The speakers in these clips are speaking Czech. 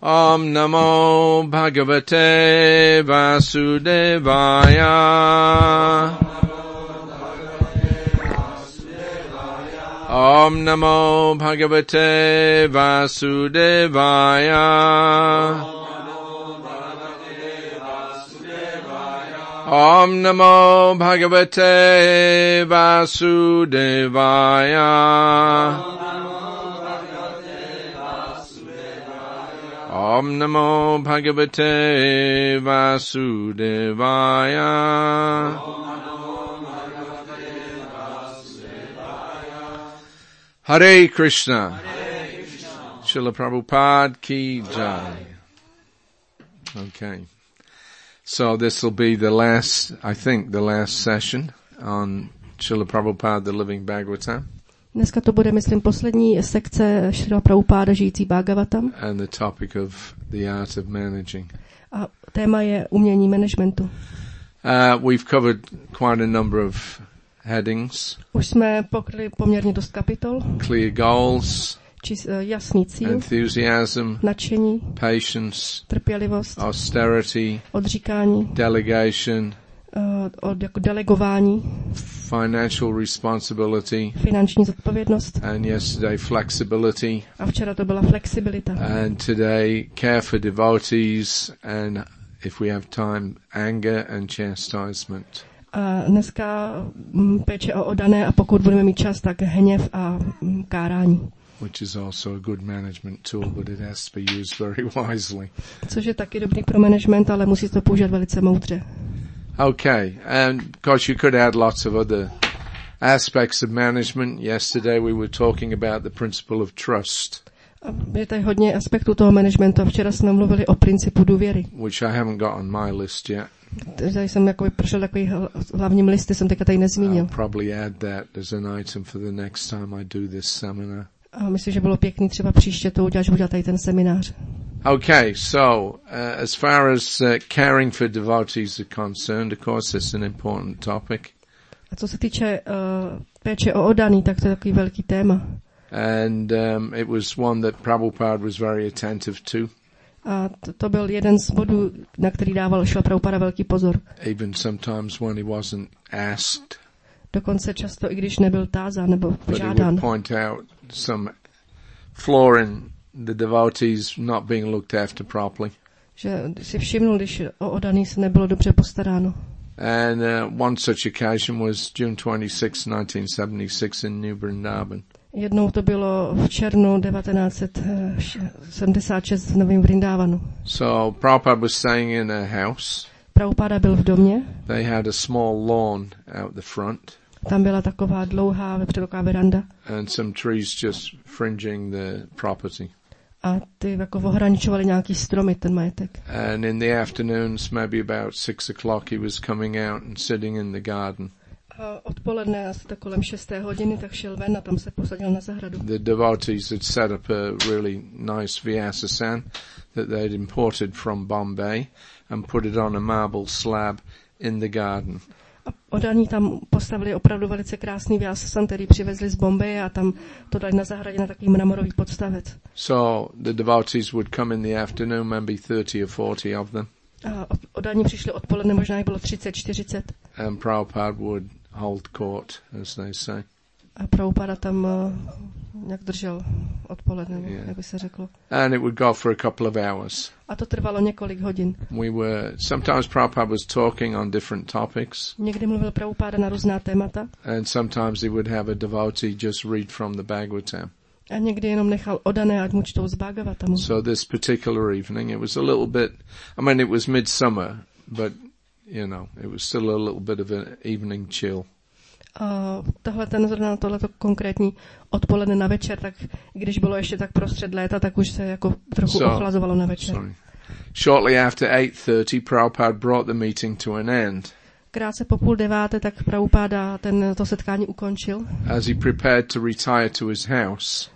Om Namo Bhagavate Vasudevaya. Om Namo Bhagavate Vasudevaya. Om Namo Bhagavate Vasudevaya. Om Namo Bhagavate Vasudevaya. Hare Krishna. Srila Prabhupada ki jai. Okay. So this will be the last session on Srila Prabhupada, the Living Bhagavatam. Dneska to bude, myslím, poslední sekce Srila Prabhupada žijící Bhagavatam. And the topic of the art of managing. A téma je umění managementu. We've covered quite a number of headings. Už jsme pokryli poměrně dost kapitol. Clear goals. Jasný cíl. Enthusiasm. Nadšení. Patience. Trpělivost. Austerity. Odříkání. Delegation. Jako delegování. Financial responsibility. Finanční zodpovědnost. And yesterday flexibility. A včera to byla flexibilita. And today care for devotees and if we have time anger and chastisement. A dneska péče o oddané a pokud budeme mít čas, tak hněv a kárání. Which is also a good management tool, but it has to be used very wisely. Což je taky dobrý pro management, ale musí to použít velice moudře. Okay, and of course you could add lots of other aspects of management. Yesterday we were talking about the principle of trust. Je tady hodně aspektů toho managementu a včera jsme mluvili o principu důvěry. Which I haven't got on my list yet. Tady jsem jakoby prošel takový hlavním listy, jsem teďka tady nezmínil. I'll probably add that as an item for the next time I do this seminar. A myslím, že bylo pěkný třeba příště to udělat, že udělat tady ten seminář. Okay, so as far as caring for devotees are concerned, of course it's an important topic. A co se týče péče o oddaný, tak to je takový velký téma. And it was one that Prabhupada was very attentive to. A to byl jeden z bodů, na který dával Šrila Prabhupada velký pozor. Even sometimes when he wasn't asked. Dokonce často, i když nebyl tázán nebo požádán. But he would point out some flaw in the devotees not being looked after properly. Že si všimnul, když o oddaný se nebylo dobře postaráno. And one such occasion was June 26, 1976 in New Vrindavan. Jednou to bylo v červnu 1976 v Novém Vrindávanu. So Prabhupada was staying in a house. Prabhupada byl v domě. They had a small lawn out the front. Tam byla taková dlouhá vepředoká veranda. And some trees just fringing the property. A ty jako ohraničovaly nějaký stromy, ten majetek. And in the afternoons, maybe about 6 o'clock, he was coming out and sitting in the garden. A odpoledne, asi tak kolem 6. hodiny, tak šel ven a tam se posadil na zahradu. The devotees had set up a really nice Vyasasan that they'd imported from Bombay and put it on a marble slab in the garden. A oddaní tam postavili opravdu velice krásný Vyasasan, který přivezli z Bombeje a tam to dali na zahradě na takový mramorový podstavec. So the devotees would come in the afternoon, maybe 30 or 40 of them. A oddaní přišli odpoledne, možná jich bylo 30-40. And Prabhupada would hold court, as they say. A Prabhupada tam nějak držel odpoledne, jak by se řeklo. And it would go for a couple of hours. A to trvalo několik hodin. Sometimes Prabhupada was talking on different topics. Někdy mluvil Prabhupada na různá témata. And sometimes he would have a devotee just read from the Bhagavatam. A někdy jenom nechal oddané, ať mu čtou z Bhagavatamu. So this particular evening, it was a little bit, it was midsummer, but, it was still a little bit of an evening chill. A tohleto konkrétní odpoledne na večer, tak když bylo ještě tak prostřed léta, tak už se jako trochu ochlazovalo na večer. Shortly after 8:30, Prabhupada brought the meeting to an end. Krátce po 8:30, tak Prabhupada to setkání ukončil. As he prepared to retire to his house.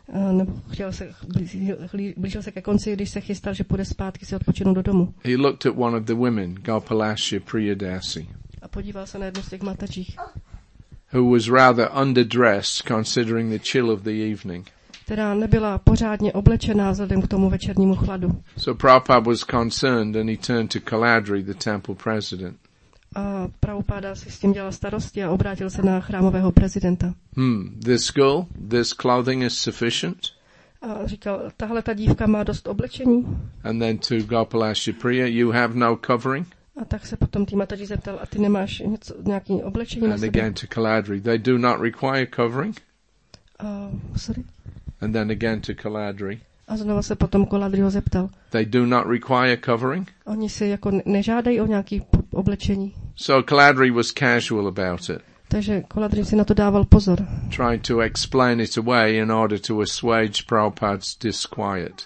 Blížil se ke konci, když se chystal, že půjde zpátky si odpočinout do domu. He looked at one of the women, Gopalasya Priyadasi. A podíval se na jednu z těch matačích. Who was rather underdressed considering the chill of the evening. která nebyla pořádně oblečená vzhledem k tomu večernímu chladu. So Prabhupada was concerned and he turned to Kaladri, the temple president. A Prabhupada si s tím dělal starosti a obrátil se na chrámového prezidenta. This girl, this clothing is sufficient? A říkal, tahle ta dívka má dost oblečení. And then to Gopalash Priya, you have no covering? A tak se potom tý Mataji zeptal, a ty nemáš nějaký oblečení na And sobě? again to Kaladri, they do not require covering? Sorry. And then again to Kaladri, A znovu se potom Koladriho zeptal. they do not require covering? Oni si jako nežádají o nějaký oblečení. So Kaladri was casual about it, Takže Koladri si na to dával pozor. trying to explain it away in order to assuage Prabhupada's disquiet.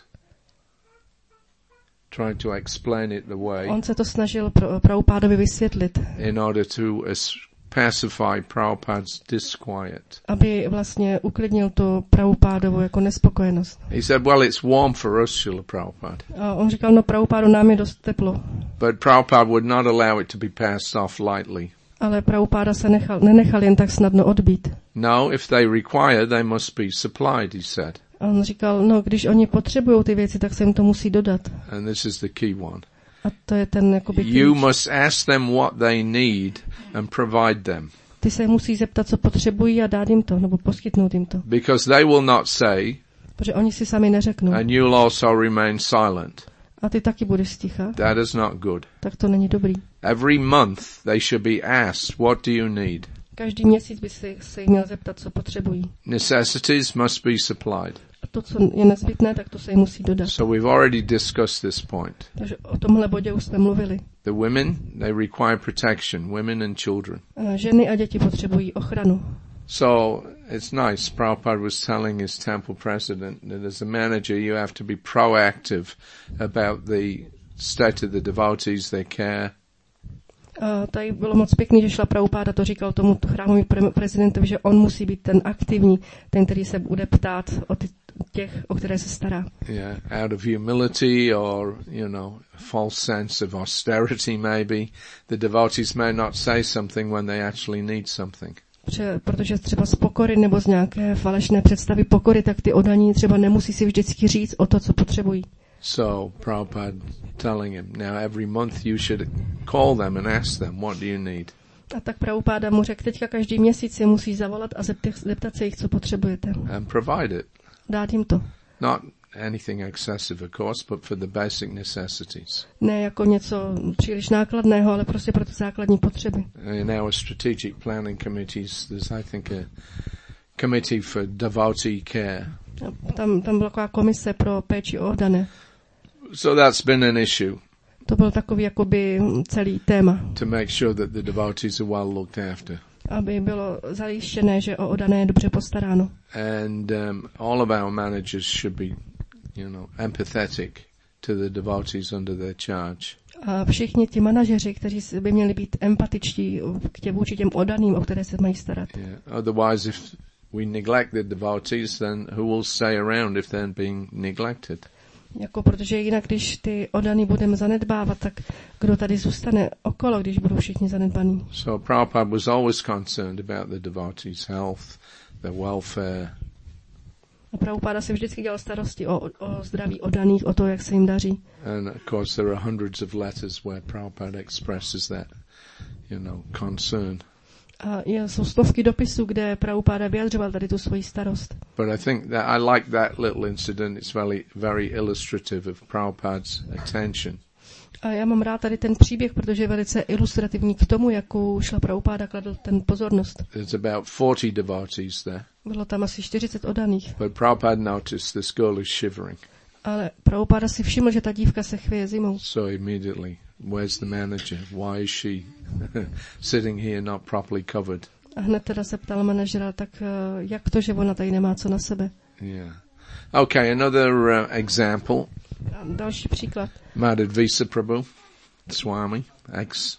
Trying to explain it away On se to snažil Prabhupádovi vysvětlit, in order to pacify Prabhupada's disquiet. aby vlastně uklidnil to Prabhupádovu jako nespokojenost. He said, well, it's warm for us, Srila Prabhupada. A on říkal, no Prabhupádu, nám je dost teplo. But Prabhupada would not allow it to be passed off lightly. Ale Prabhupáda se nenechal jen tak snadno odbít. No, if they require, they must be supplied, he said. A on říkal, no když oni potřebují ty věci, tak se jim to musí dodat. And this is the key one. A to je ten jakoby You klíč. must ask them what they need and provide them. Ty se musí zeptat, co potřebují a dát jim to, nebo poskytnout jim to. Because they will not say, Protože oni si sami neřeknou. and you'll also remain silent. A ty taky budeš sticha. That is not good. Tak to není dobrý. Every month they should be asked, what do you need? Každý měsíc by se jich měl zeptat, co potřebují. Necessities must be supplied. A to, co je nezbytné, tak to se jim musí dodat. So we've already discussed this point. Takže o tomhle bodě už jsme mluvili. The women, they require protection, women and children. Ženy a děti potřebují ochranu. So it's nice. Prabhupada was telling his temple president that as a manager you have to be proactive about the state of the devotees, their care. Tady bylo moc pěkný, že šla Prabhupáda, to říkal tomu chrámovému prezidentovi, že on musí být ten aktivní, ten, který se bude ptát o těch, o které se stará. Yeah, out of humility or, false sense of austerity maybe, the devotees may not say something when they actually need something. Protože třeba z pokory nebo z nějaké falešné představy pokory, tak ty oddaní třeba nemusí si vždycky říct o to, co potřebují. So Prabhupada telling him, now every month you should call them and ask them, what do you need? A tak Prabhupáda mu řekl, teďka každý měsíc je musí zavolat a zeptat se jich, co potřebujete. And provide it. Dát jim to. Not anything excessive, of course, but for the basic necessities. Ne jako něco příliš nákladného, ale prostě pro ty základní potřeby. In our strategic planning committees, there's, I think, a committee for devotee care. Tam byla taková komise pro péči o oddané. So that's been an issue. To byl takový jakoby celý téma. To make sure that the devotees are well looked after. Aby bylo zajištěné, že o oddané je dobře postaráno. And all of our managers should be, empathetic to the devotees under their charge. A všichni ti manažeři, kteří by měli být empatičtí vůči těm oddaným, o které se mají starat. Yeah. Otherwise, if we neglect the devotees, then who will stay around if they're being neglected? Protože jinak, když ty oddaný budeme zanedbávat, tak kdo tady zůstane okolo, když budou všichni zanedbaní? So Prabhupada was always concerned about the devotees' health, their welfare. A Prabhupada si vždycky dělal starosti o zdraví oddaných, o to, jak se jim daří. And of course there are hundreds of letters where Prabhupada expresses that, concern. A jsou stovky dopisů, kde Prabhupada vyjadřoval tady tu svoji starost. But I think that I like that little incident. It's very, very illustrative of Prabhupada's attention. A já mám rád tady ten příběh, protože je velice ilustrativní k tomu, jakou šla Prabhupada kladl ten pozornost. There's about 40 devotees there. Bylo tam asi 40 oddaných. But Prabhupada noticed this girl is shivering. Ale Prabhupada si všiml, že ta dívka se chvěje zimou. So immediately, where's the manager? Why is she sitting here not properly covered? A hned teda se ptal manažera, tak jak to, že ona tady nemá co na sebe? Yeah. Okay, another example. A další příklad. Madhudvisa Prabhu, Swami, ex.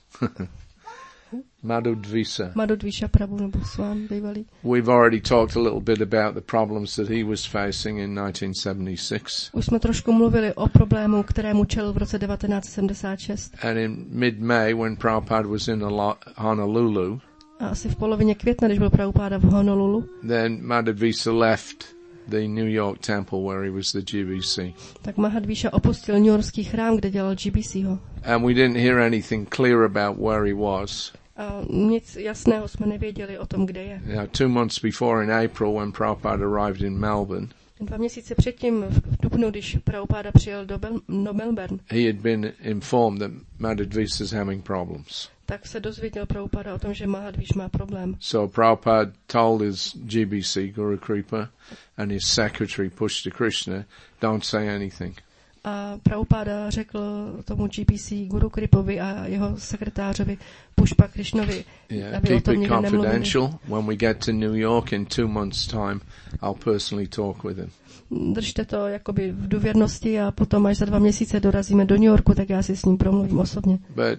Madhudvisa Prabhu nebo Swami bývalý. We've already talked a little bit about the problems that he was facing in 1976. Už jsme trošku mluvili o problému, kterému čelil v roce 1976. And in mid-May, when Prabhupada was in Honolulu, A asi v polovině května, když byl Prabhupada v Honolulu, then Madhudvisa left the New York temple where he was the GBC. Tak Mahadvíša opustil newyorský chrám, kde dělal GBCho. And we didn't hear anything clear about where he was. A nic jasného jsme nevěděli o tom, kde je. 2 months before in April when Prabhupada arrived in Melbourne, 2 měsíce předtím, v dubnu, když Prabhupada přijel do Melbourne, he had been informed that Madhudvisa is having problems. tak se dozvěděl Prabhupada o tom, že Mahadvíš má problém. So Prabhupada told his GBC, Guru Kripa, and his secretary Pushta Krishna, don't say anything. A Prabhupada řekl tomu GBC Guru Kripovi a jeho sekretářovi Pushpa Krishnovi, aby keep o tom it nikdo nemluvili. confidential. When we get to New York in 2 months' time, I'll personally talk with him. Držte to jakoby v důvěrnosti a potom, až za 2 měsíce dorazíme do New Yorku, tak já si s ním promluvím osobně. But,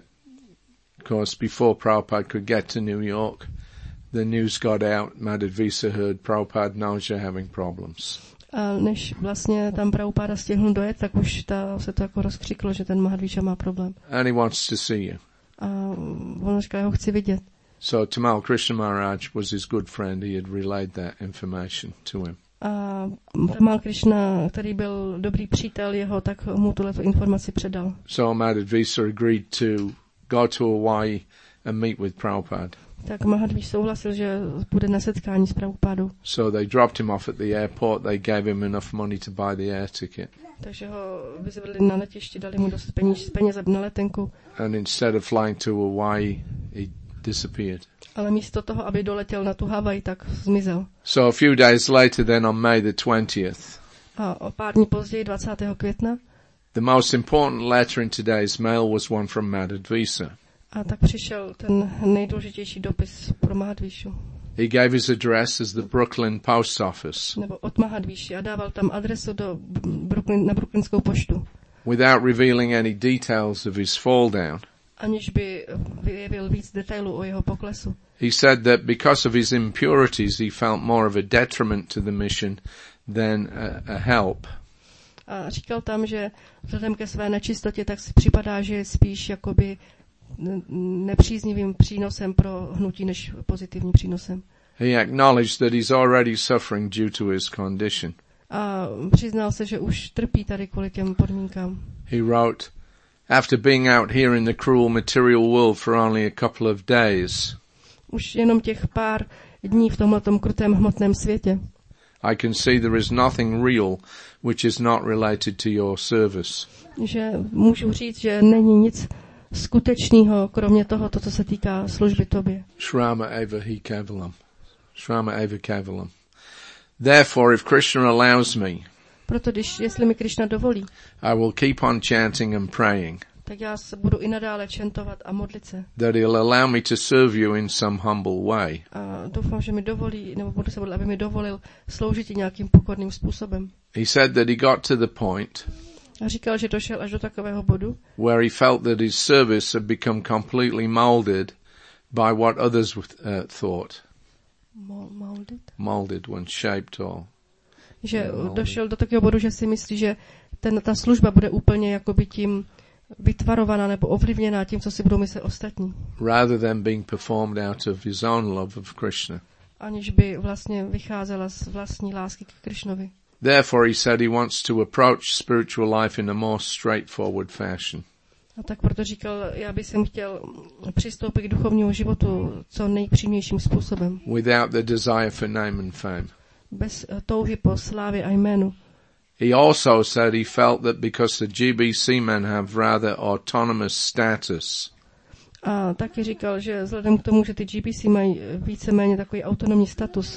of course, before Prabhupada could get to New York, the news got out, Madhudvisa heard Prabhupada knows you're having problems. A než vlastně tam Prabhupada stihl dojet, tak už se to jako rozkřiklo, že ten Mahadvíša má problém. And he wants to see you. A on říkal, já ho chci vidět. So Tamal Krishna Maharaj was his good friend. He had relayed that information to him. A Tamal Krishna, který byl dobrý přítel jeho, tak mu tuhletu informaci předal. So Madhudvisa agreed to go to Hawaii and meet with Prabhupada. Tak Mahadvíš souhlasil, že bude na setkání s Prabhupádou. So they dropped him off at the airport. They gave him enough money to buy the air ticket. Takže ho vyzvedli na letišti, dali mu dost peněz na letenku. And instead of flying to Hawaii, he disappeared. Ale místo toho, aby doletěl na tu Havaj, tak zmizel. So a few days later, then on May the 20th, A o pár dní později, 20. května, the most important letter in today's mail was one from Madhudvisa. a tak přišel ten nejdůležitější dopis pro Mahadvíšu. He gave his address as the Brooklyn Post Office, Nebo od Mahadvíši a dával tam adresu na Brooklynskou poštu. without revealing any details of his fall down. Aniž by vyjevil víc detailů o jeho poklesu. He said that because of his impurities, he felt more of a detriment to the mission than a help. A říkal tam, že vzhledem ke své nečistotě, tak si připadá, že je spíš jakoby nepříznivým přínosem pro hnutí, než pozitivním přínosem. He acknowledged that he's already suffering due to his condition. A přiznal se, že už trpí tady kvůli těm podmínkám. He wrote, after being out here in the cruel material world for only a couple of days, Už jenom těch pár dní v tomhletom krutém hmotném světě. I can see there is nothing real which is not related to your service. Že můžu říct, že není nic skutečného, kromě toho, co se týká služby tobě. Shrama eva hi kevalam. Shrama eva kevalam. Therefore, if Krishna allows me, Proto jestli mi Krishna dovolí, I will keep on chanting and praying, tak já se budu i nadále čentovat a modlit se. that he'll allow me to serve you in some humble way. A doufám, že mi dovolí, nebo budu se modlit, aby mi dovolil sloužit ti nějakým pokorným způsobem. He said that he got to the point A říkal, že došel až do takového bodu, where he felt that his service had become completely molded by what others thought. Molded when shaped all. Že došel do takového bodu, že si myslí, že ta služba bude úplně jakoby tím vytvarovaná nebo ovlivněná tím, co si budou myslet ostatní. Rather than being performed out of his own love of Krishna. Aniž by vlastně vycházela z vlastní lásky k Krishnovi. Therefore he said he wants to approach spiritual life in a more straightforward fashion. A tak proto říkal, já bych chtěl přistoupit k duchovnímu životu co nejpřímějším způsobem. Without the desire for name and fame. Bez touhy po slávě a jménu. He also said he felt that because the GBC men have rather autonomous status, A taky říkal, že vzhledem k tomu, že ty GBC mají víceméně takový autonomní status,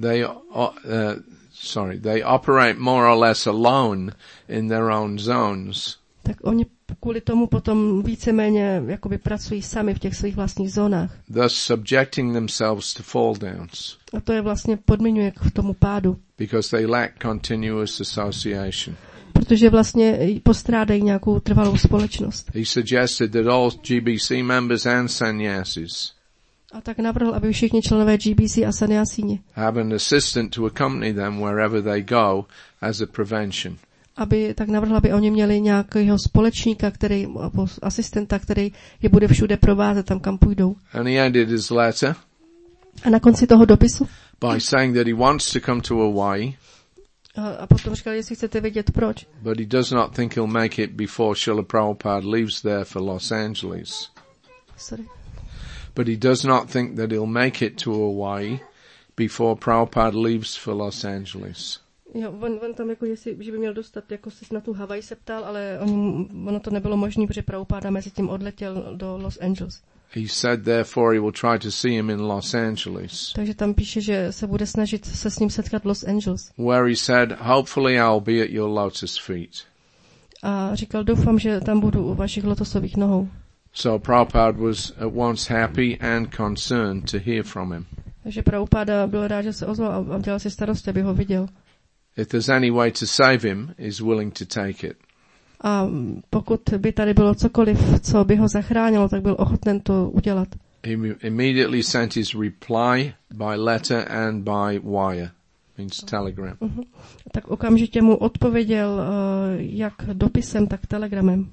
they operate more or less alone in their own zones. Tak oni kvůli tomu potom víceméně jakoby pracují sami v těch svých vlastních zónách. Thus subjecting themselves to fall downs. A to je vlastně podmiňuje k tomu pádu. Because they lack continuous association. Protože vlastně postrádají nějakou trvalou společnost. He suggested that all GBC members and sannyasis A tak navrhl, aby všichni členové GBC a sannyasíni have an assistant to accompany them wherever they go as a prevention. Aby oni měli nějakého společníka, asistenta, který je bude všude provázet tam, kam půjdou. And he ended his letter A na konci toho dopisu by saying that he wants to come to Hawaii A potom říkal, jestli chcete vědět proč. But he does not think he'll make it before Srila Prabhupada leaves there for Los Angeles. Sorry. But he does not think that he'll make it to Hawaii before Prabhupada leaves for Los Angeles. Jo, on tam jako, že by měl dostat, jako se na tu Havaj se ptal, ale ono to nebylo možné, protože Prabhupada mezi tím odletěl do Los Angeles. He said therefore he will try to see him in Los Angeles. Takže tam píše, že se bude snažit se s ním setkat v Los Angeles. Where he said, hopefully I'll be at your lotus feet. A říkal, doufám, že tam budu u vašich lotosových nohou. So Prabhupada was at once happy and concerned to hear from him. Takže Prabhupada byl rád, že se ozval a dělal si starosti, aby ho viděl. If there's any way to save him, he's willing to take it. A pokud by tady bylo cokoliv, co by ho zachránilo, tak byl ochoten to udělat. He immediately sent his reply by letter and by wire, means telegram. Tak okamžitě mu odpověděl jak dopisem, tak telegramem.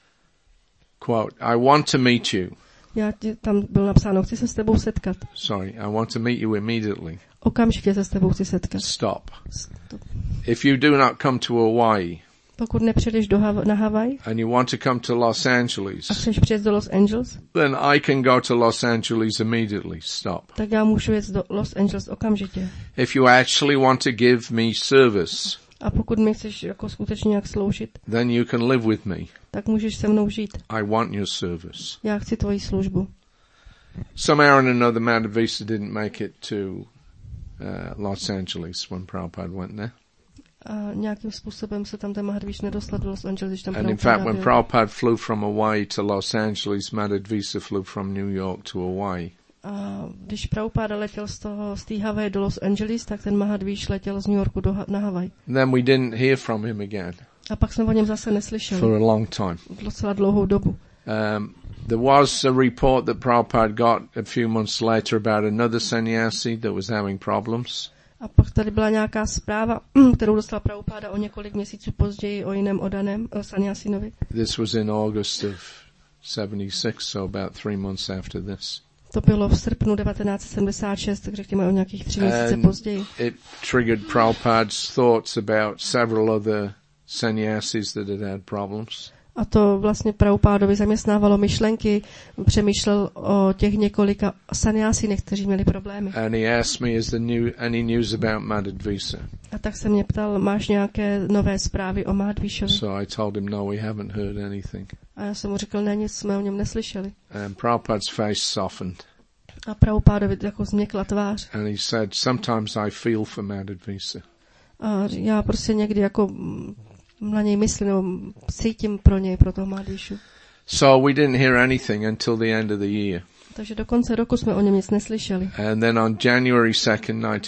Quote, I want to meet you. Tam bylo napsáno, chci se s tebou setkat. Sorry, I want to meet you immediately. Okamžitě se s tebou chci setkat. Stop. If you do not come to Hawaii, pokud nepřijdeš na Havaj and you want to come to Los Angeles, a chceš přijet do Los Angeles, then I can go to Los Angeles immediately. Stop. Tak já můžu jet do Los Angeles okamžitě. If you actually want to give me service, a pokud mi chceš jako skutečně nějak sloužit, then you can live with me. Tak můžeš se mnou žít. I want your service. Já chci tvoji službu. Somehow or another, Madhavisa didn't make it to Los Angeles when Prabhupada went there. A nějakým způsobem se tam ten Mahadvíš nedostal do Los Angeles, když tam And in fact, when Prabhupada flew from Hawaii to Los Angeles, Madhavisa flew from New York to Hawaii. A když Prabhupada letěl z té Havaje do Los Angeles, tak ten Mahadvíš letěl z New Yorku na Havaj. Then we didn't hear from him again. A pak jsme o něm zase neslyšeli. For a long time. Docela dlouhou dobu. There was a report that Prabhupada got a few months later about another sannyasi that was having problems. A pak tady byla nějaká zpráva, kterou dostal Prabhupada o několik měsíců později o jiném odaném sannyasinovi. This was in August of 76, so about 3 months after this. To bylo v srpnu 1976, tak řekněme o nějakých 3 měsíce později. It triggered Prabhupada's thoughts about several other sannyasis that had had problems. A to vlastně Prabhupádovi zaměstnávalo myšlenky, přemýšlel o těch několika sannyasinech, kteří měli problémy. And he asked me, is there any news about Madhavisa? A tak se mě ptal, máš nějaké nové zprávy o Mahadvíšovi? So I told him, no, we haven't heard anything. A já jsem mu řekl, ne, nic jsme o něm neslyšeli. And Prabhupada's face softened. A Prabhupádovi jako změkla tvář. And he said, sometimes I feel for Madhavisa. A já prostě někdy jako na něj myslím, nebo cítím pro něj, pro toho Mahadvíšu. So we didn't hear anything until the end of the year. Takže do konce roku jsme o něm nic neslyšeli. And then on January 2nd,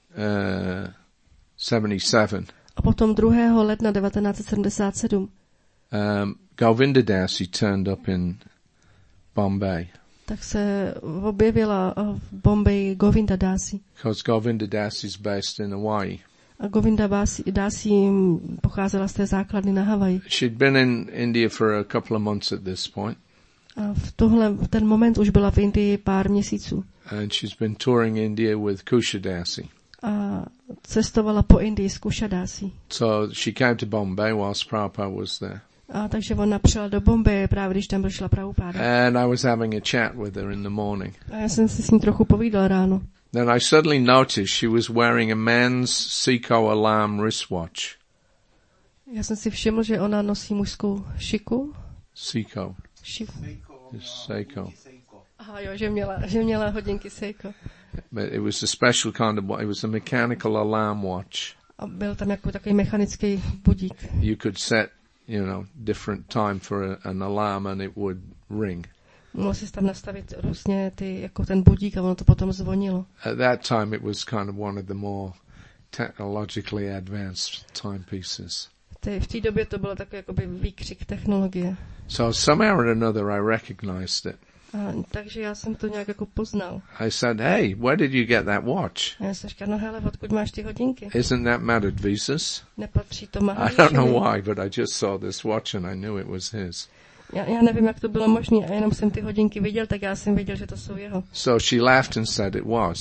1977, a potom 2. ledna 1977 Govinda Dasi turned up in Bombay. Tak se objevila v Bombayi Govinda Dasi. Because Govinda Dasi is based in Hawaii. A Govinda Dasi pocházela z té základny na Havaji. She'd been in India for a couple of months at this point. A v ten moment už byla v Indii pár měsíců. And she's been touring India with Kusha Dasi. A cestovala po Indii s Kusha Dasi. So she came to Bombay whilst Prabhupada was there. A takže ona přijela do Bombaye právě když tam přišla Prabhupada. And I was having a chat with her in the morning. A já jsem si s ní trochu povídal ráno. Then I suddenly noticed she was wearing a man's Seiko alarm wristwatch. Já jsem si všiml, že ona nosí mužskou šiku. Seiko. Seiko. Aha, jo, že měla hodinky Seiko. But it was a special kind of, it was a mechanical alarm watch. A byl tam jako takový mechanický budík. You could set, different time for an alarm and it would ring. Mohl si tam nastavit různě jako ten budík a ono to potom zvonilo. At that time it was kind of one of the more technologically advanced timepieces. V té době to bylo takový jakoby výkřik technologie. So somehow or another I recognized it. Takže já jsem to nějak jako poznal. I said, hey, where did you get that watch? A já jsem říkal, no hele, odkud máš ty hodinky? Isn't that Madhavisa? Nepatří to Mahadvíšovi. I don't know why, but I just saw this watch and I knew it was his. Já nevím, jak to bylo možné, a jenom jsem ty hodinky viděl, tak já jsem věděl, že to jsou jeho. So she laughed and said it was.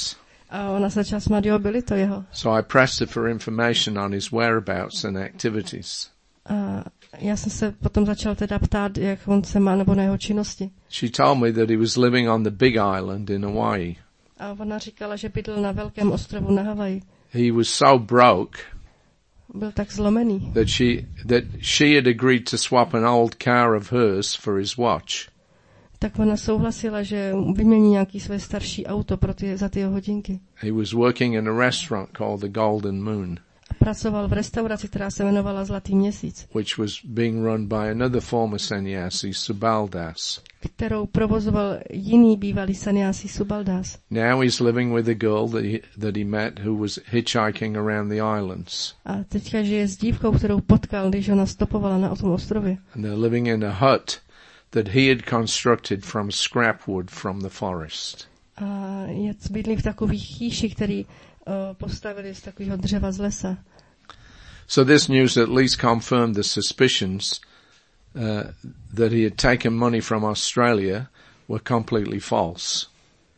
A ona se začala smát, jo, byli to jeho. So I pressed her for information on his whereabouts and activities. A já jsem se potom začal teda ptát, jak on se má, nebo na jeho činnosti. She told me that he was living on the Big Island in Hawaii. A ona říkala, že bydlel na velkém ostrovu na Havaji. He was so broke Byl tak zlomený, that she had agreed to swap an old car of hers for his watch. tak ona souhlasila, že vymění nějaký své starší auto za ty jeho hodinky. He was working in a restaurant called the Golden Moon, A pracoval v restauraci, která se jmenovala Zlatý měsíc, which was being run by another former sannyasi, Subaldas. kterou provozoval jiný bývalý sannyasi Subaldas. Now he's living with a girl that he met who was hitchhiking around the islands. A teďka žije s dívkou, kterou potkal, když ona stopovala na tom ostrově. And they're living in a hut that he had constructed from scrap wood from the forest. A bydlí v takových chýši, který postavili z takového dřeva z lesa. So this news at least confirmed the suspicions that he had taken money from Australia were completely false.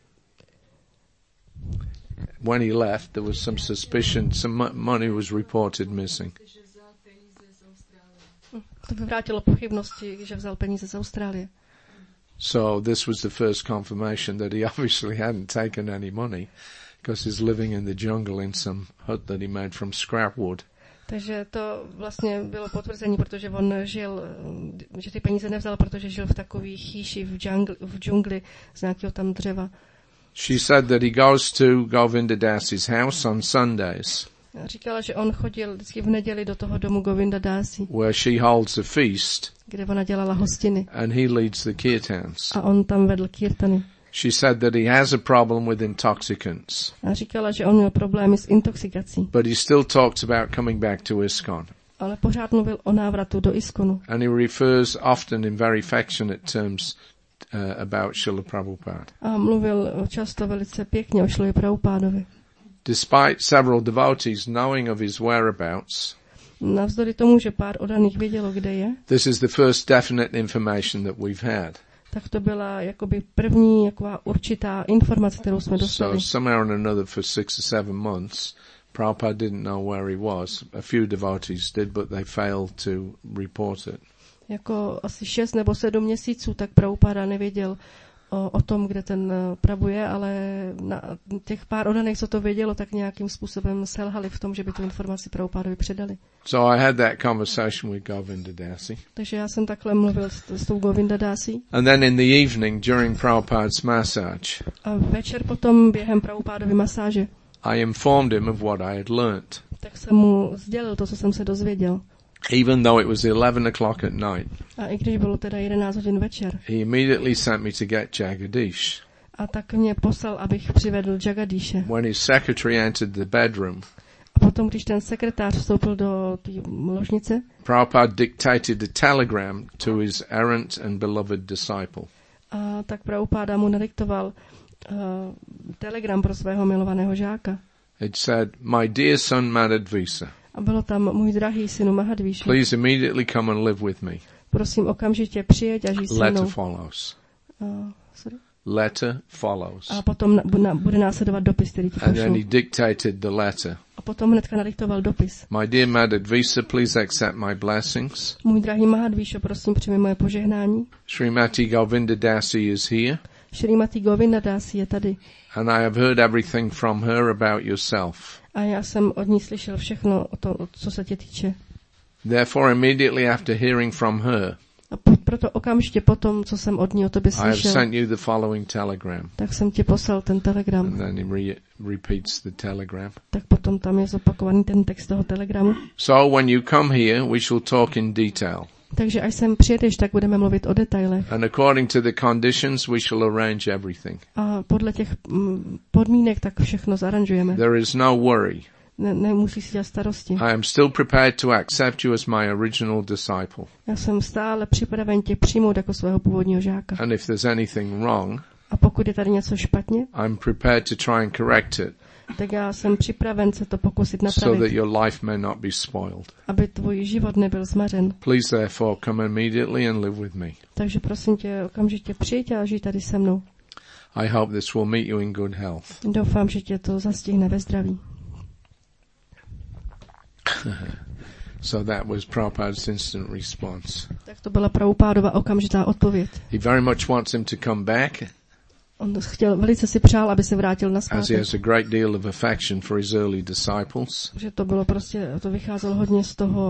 When he left, there was some suspicion, some money was reported missing. To vyvrátilo pochybnosti, že vzal peníze z Austrálie. So this was the first confirmation that he obviously hadn't taken any money, because he's living in the jungle in some hut that he made from scrap wood. Takže to vlastně bylo potvrzení, protože on žil, že ty peníze nevzal, protože žil v takový chýši v džungli z nějakého tam dřeva. She said that he goes to Govinda Dasi's house on Sundays, Říkala, že on chodil vždycky v neděli do toho domu Govinda Dasi, where she holds a feast, kde ona dělala hostiny. and he leads the kirtans. A on tam vedl kirtany. She said that he has a problem with intoxicants, A říkala, že on měl problémy s intoxikací. but he still talks about coming back to ISKCON. Ale pořád mluvil o návratu do ISKCONu. And he refers often in very affectionate terms about Srila Prabhupada. A mluvil často velice pěkně o Šrily Prabhupádovi. Despite several devotees knowing of his whereabouts, Navzdory tomu, že pár oddaných vědělo, kde je, this is the first definite information that we've had. tak to byla jakoby první jaková určitá informace, kterou jsme dostali. So somewhere or another for 6 or 7 months, Prabhupada didn't know where he was. A few devotees did, but they failed to report it. Jako asi 6 nebo 7 měsíců, tak Prabhupada nevěděl o tom, kde ten Prabhu je, ale na těch pár oddaných, co to vědělo, tak nějakým způsobem selhali v tom, že by tu informaci Prabhupádovi předali. So I had that conversation with Govinda Dasi. Takže já jsem takhle mluvil s tou Govinda Dasi. And then in the evening, during Prabhupada's massage, A večer potom během Prabhupádovy masáže, I informed him of what I had learnt. tak jsem mu sdělil to, co jsem se dozvěděl. Even though it was 11 o'clock at night, A i když bylo teda 11 hodin večer, he immediately sent me to get Jagadish. a tak mě poslal, abych přivedl Jagadíše. When his secretary entered the bedroom, A potom, když ten sekretář vstoupil do té ložnice, Prabhupada dictated a telegram to his errant and beloved disciple. a tak Prabhupáda mu nadiktoval telegram pro svého milovaného žáka. It said, "My dear son Madhvisa, A bylo tam: můj drahý synu Mahadvíši, please immediately come and live with me. prosím okamžitě přijeď a žij se Letter mnou. follows. Sorry? Letter follows." A potom bude následovat dopis, který ti And then pošlu. he dictated the letter. A potom hnedka nadiktoval dopis. My dear Madhvisa, please accept my blessings. Můj drahý Mahadvíšo, prosím přijmi moje požehnání. Srimati Govinda Dasi is here, Šrimati Govinda Dasi je tady. and I have heard everything from her about yourself. A já jsem od ní slyšel všechno o tom, co se tě týče. Therefore, immediately after hearing from her, A proto okamžitě potom, co jsem od ní o tobě I have slyšel, sent you the following telegram. tak jsem ti poslal ten And telegram. then he repeats the telegram. Tak potom tam je zopakovaný ten text toho telegramu. So when you come here, we shall talk in detail. Takže až sem přijedeš, tak budeme mluvit o detailech. And according to the conditions, we shall arrange everything. A podle těch podmínek tak všechno zaranžujeme. There is no worry. Nemusíš si dělat starosti. I am still prepared to accept you as my original disciple. Já jsem stále připraven tě přijmout jako svého původního žáka. And if there's anything wrong, A pokud je tady něco špatně, I'm prepared to try and correct it tak já jsem připraven se to pokusit so that napravit, your life may not be spoiled. aby tvůj život nebyl zmařen. Please therefore come immediately and live with me. Takže prosím tě, okamžitě přijď a žij tady se mnou. I hope this will meet you in good health. Doufám, že tě to zastihne ve zdraví. So that was Prabhupada's instant response. Tak to byla Prabhupádova okamžitá odpověď. He very much wants him to come back, On velice si přál, aby se vrátil as he nazpátek. has a great deal of affection for his early disciples. Že to bylo prostě, to vycházelo hodně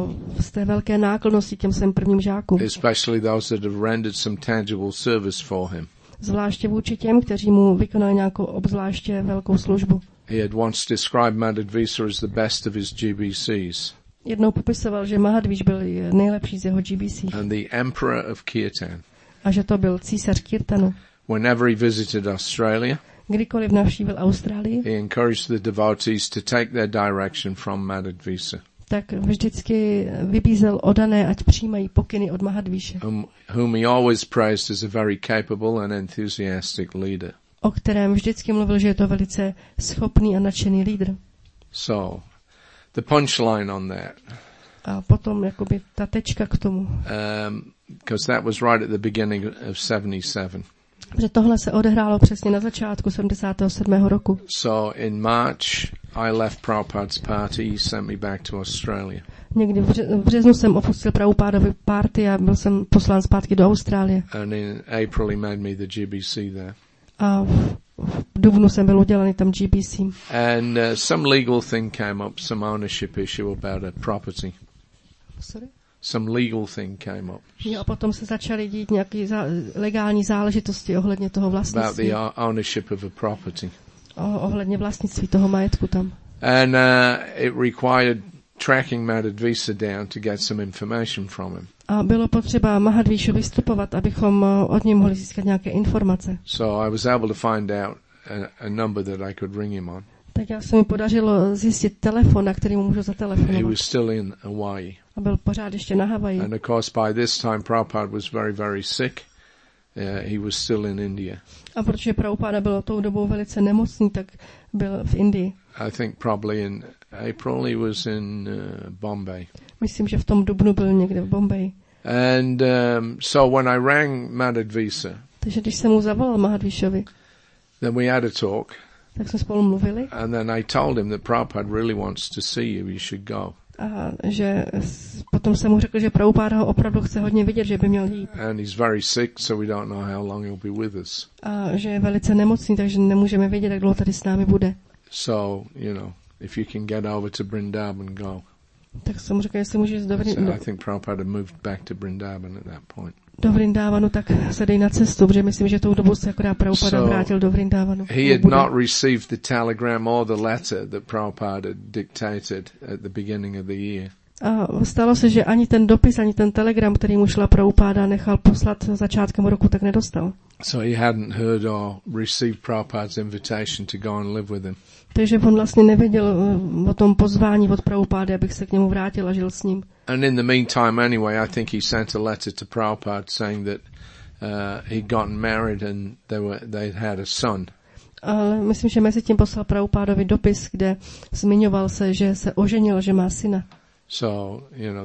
z té velké náklonnosti těm svým prvním žákům. Especially those that have rendered some tangible service for him. Zvláště vůči těm, kteří mu vykonali nějakou obzvláště velkou službu. He had once described Madhvisa as the best of his GBCs. Jednou popisoval, že Mahadvíš byl nejlepší z jeho GBC. And the emperor of Kirtan. A že to byl císař Kirtanu. Whenever he visited Australia, Kdykoliv navštívil Austrálii, he encouraged the devotees to take their direction from Madhvisa, tak vždycky vybízel oddané, ať přijímají pokyny od Mahadvíše, whom he always praised as a very capable and enthusiastic leader. o kterém vždycky mluvil, že je to velice schopný a nadšený lídr. So, the punchline on that, A potom jakoby ta tečka k tomu. because that was right at the beginning of 77. Že tohle se odehrálo přesně na začátku 77. roku. So in March, I left Prabhupada's party. He sent me back to Australia. Někdy v březnu jsem opustil Prabhupádovy party a byl jsem poslán zpátky do Austrálie. And in April, he made me the GBC there. A v dubnu jsem byl udělaný tam GBC. And some legal thing came up, some ownership issue about a property. Sorry? Some legal thing came up Jo, a potom se začaly dít nějaké legální záležitosti ohledně toho about vlastnictví. the ownership of a property. Ohledně vlastnictví toho majetku tam. And it required tracking Madhvisa down to get some information from him. A bylo potřeba Mahadvíšu vystupovat, abychom od něj mohli získat nějaké informace. So I was able to find out a number that I could ring him on. Tak já se mi podařilo zjistit telefon, na který mu můžu He zatelefonovat. was still in Hawaii. A byl pořád ještě na Havaji. And of course, by this time, Prabhupada was very, very sick. He was still in India. A protože Prabhupáda byl tou dobou velice nemocný, tak byl v Indii. I think probably in April he was in Bombay. Myslím, že v tom dubnu byl někde v Bombaji. And so when I rang Madhvisa, Takže když jsem mu zavolal Mahadvíšovi, then we had a talk. tak jsme spolu mluvili. And then I told him that Prabhupada really wants to see you. You should go. A že potom jsem mu řekl, že Prabhupáda ho opravdu chce hodně vidět, že by měl jít. And he's very sick, so we don't know how long he'll be with us. A že je velice nemocný, takže nemůžeme vědět, jak dlouho tady s námi bude. So, if you can get over to Vrindavan, go. Tak jsem mu řekl, jestli můžeš So I think Prabhupada moved back to Vrindavan at that point. do Vrindávanu, tak se dej na cestu, protože myslím, že tou dobou se akorát Prabhupada vrátil do Vrindávanu. He had not received the telegram or the letter that Prabhupada dictated at the beginning of the year. A stalo se, že ani ten dopis, ani ten telegram, který mu šla Prabhupáda nechal poslat začátkem roku, tak nedostal. So he hadn't heard or received Prabhupada's invitation to go and live with him. Takže on vlastně nevěděl o tom pozvání od Prabhupády, abych se k němu vrátil a žil s ním. And in the meantime, anyway, I think he sent a letter to Prabhupada saying that he'd gotten married and they'd had a son. Ale myslím, že mezi tím poslal Prabhupádovi dopis, kde zmiňoval se, že se oženil, že má syna. So,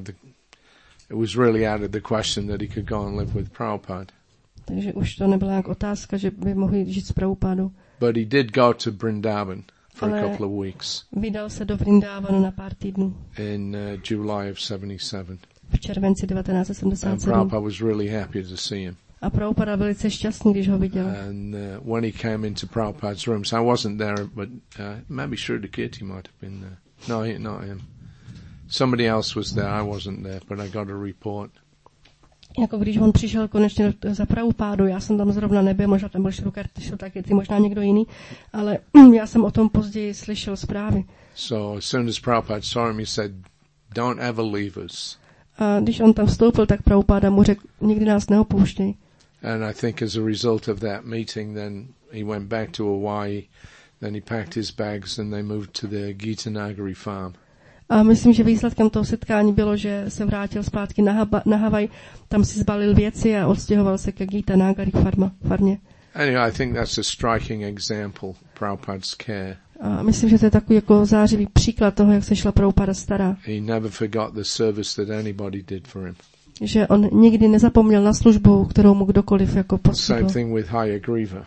it was really out of the question that he could go and live with Prabhupada. Takže už to nebyla jak otázka, že by mohli žít s Prabhupádou. But he did go to Vrindavan for a couple of weeks. Vydal se do Vrindávanu na pár týdnů. In July of 77. V červenci And 1977. Prabhupada was really happy to see him. A Prabhupada byl velice šťastný, když ho viděl. And when he came into Prabhupada's rooms, I wasn't there, but maybe Shraddha Kirti might have been there. No, not him. Somebody else was there. I wasn't there, but I got a report. Jako když on přišel konečně za Prabhupádu, já jsem tam zrovna nebyl, možná tam byl Shraddha Kirti, možná někdo jiný, ale já jsem o tom později slyšel zprávy. So as soon as Prabhupada saw him, he said, "Don't ever leave us." A když on tam vstoupil, tak Prabhupáda mu řekl, nikdy nás neopouštěj. And I think as a result of that meeting, then he went back to Hawaii, then he packed his bags and they moved to the Gitanagari farm. A myslím, že výsledkem toho setkání bylo, že se vrátil zpátky na Havaj, tam si zbalil věci a odstěhoval se ke Gitanagari farmě. Anyway, I think that's a striking example, Prabhupada's care. A myslím, že to je takový jako zářivý příklad toho, jak se šla Prabhupada stará. He never forgot the service that anybody did for him. Že on nikdy nezapomněl na službu, kterou mu kdokoliv jako poskytl. Same thing with Hayagriva.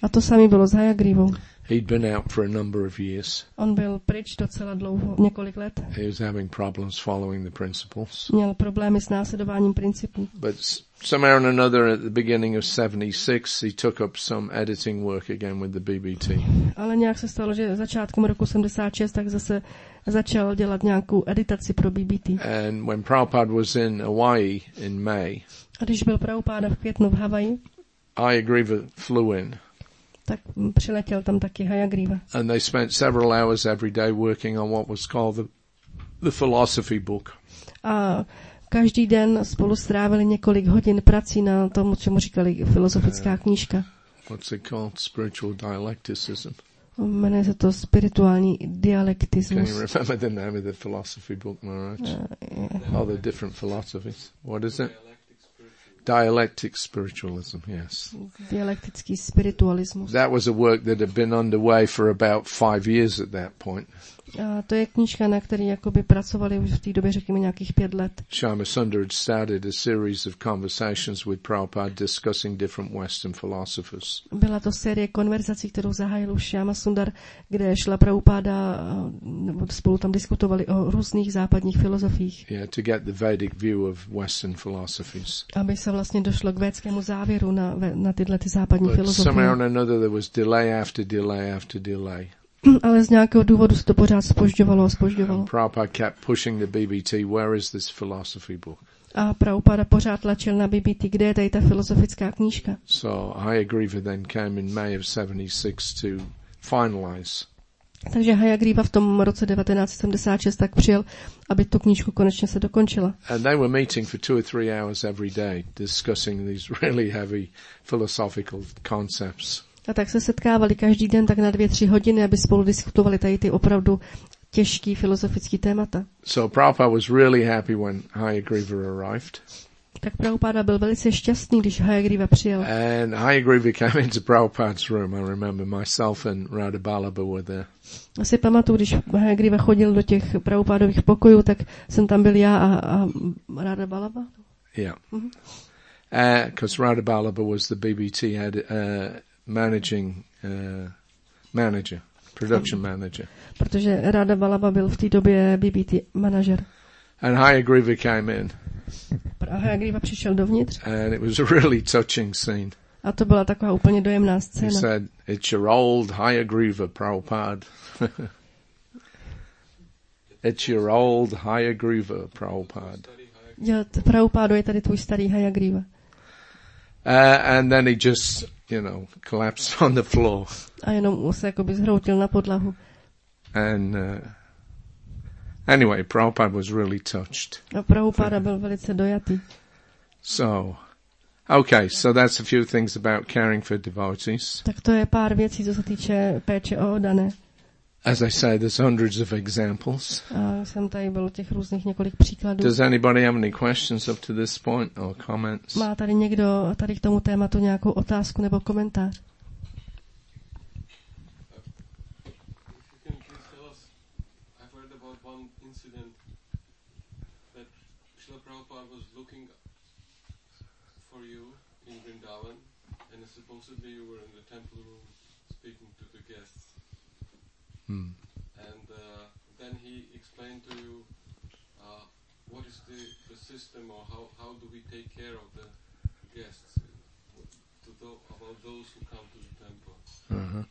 A to samé bylo s Hayagrivou. He'd been out for a number of years. On byl pryč docela dlouho, několik let. He was having problems following the principles. Měl problémy s následováním principů. But somehow or another at the beginning of 76, he took up some editing work again with the BBT. Ale nějak se stalo, že začátkem roku 76 tak zase začal dělat nějakou editaci pro BBT. And when Prabhupada was in Hawaii in May, A když byl Prabhupáda v květnu v Havaji, Hayagriva flew in. tak přiletěl tam taky Hayagriva. And they spent several hours every day working on what was called the philosophy book. A každý den spolu strávili několik hodin prací na tom, čemu říkali filozofická knížka. What's it called? Spiritual dialecticism. Jmenuje se to spirituální Can dialektismus. you remember the name of the philosophy book, Maharaj? All the different philosophies. What is it? Dialectic spiritualism, yes. Dialektický spiritualismus. That was a work that had been underway for about 5 years at that point. A to je knížka, na který jakoby pracovali už v té době, řekněme, nějakých 5 let. Shama Sundar had started a series of conversations with Prabhupada discussing different Western philosophers. Byla to série konverzací, kterou zahájil už Shama Sundar, kde šla Prabhupada, nebo spolu tam diskutovali o různých západních filozofiích. Yeah, to get the Vedic view of Western philosophies. Aby se vlastně došlo k védskému závěru na tyhle ty západní But filozofie. somehow or another there was delay after delay after delay. Ale z nějakého důvodu se to pořád zpožďovalo a zpožďovalo. Prabhupada kept pushing the BBT, where is this philosophy book? A Prabhupada pořád tlačil na BBT, kde je tady ta filozofická knížka. So Hayagriva then came in May of 76 to finalize. Takže Hayagriva v tom roce 1976 tak přijel, aby tu knížku konečně se dokončila. And they were meeting for 2 or 3 hours every day, discussing these really heavy philosophical concepts. A tak se setkávali každý den tak na 2-3 hodiny, aby spolu diskutovali tady ty opravdu těžký filozofický témata. So Prabhupada was really happy when Hayagriva arrived. Tak Prabhupada byl velice šťastný, když Hayagriva přijel. And Hayagriva came into Prabhupada's room. I remember myself and Radha Ballabha were there. Asi pamatuju, když Hayagriva chodil do těch Prabhupádových pokojů, tak jsem tam byl já a Radha Ballabha. Yeah. Because Radha Ballabha was the BBT head, manager, production manager. Protože Radha Ballabha byl v té době BBT manažer. And Hayagriva came in. A Hayagriva přišel dovnitř. And it was a really touching scene. A to byla taková úplně dojemná He scéna. said, "It's your old Hayagriva, Prabhupada." It's your old Hayagriva, Prabhupada. Prabhupada, je tady tvůj starý Hayagriva. And then he just, collapsed on the floor. A jenom se jakoby zhroutil na podlahu. And anyway, Prabhupada was really touched. A Prabhupada byl velice dojatý. So that's a few things about caring for devotees. Tak to je pár věcí, co se týče péče o oddané. As I say, there's hundreds of examples. A jsem tady byl těch různých několik příkladů. Does anybody have any questions up to this point or comments? Má tady někdo tady k tomu tématu nějakou otázku nebo komentář? And then he explained to you what is the system, or how do we take care of the guests, about those who come to the temple. Uh-huh.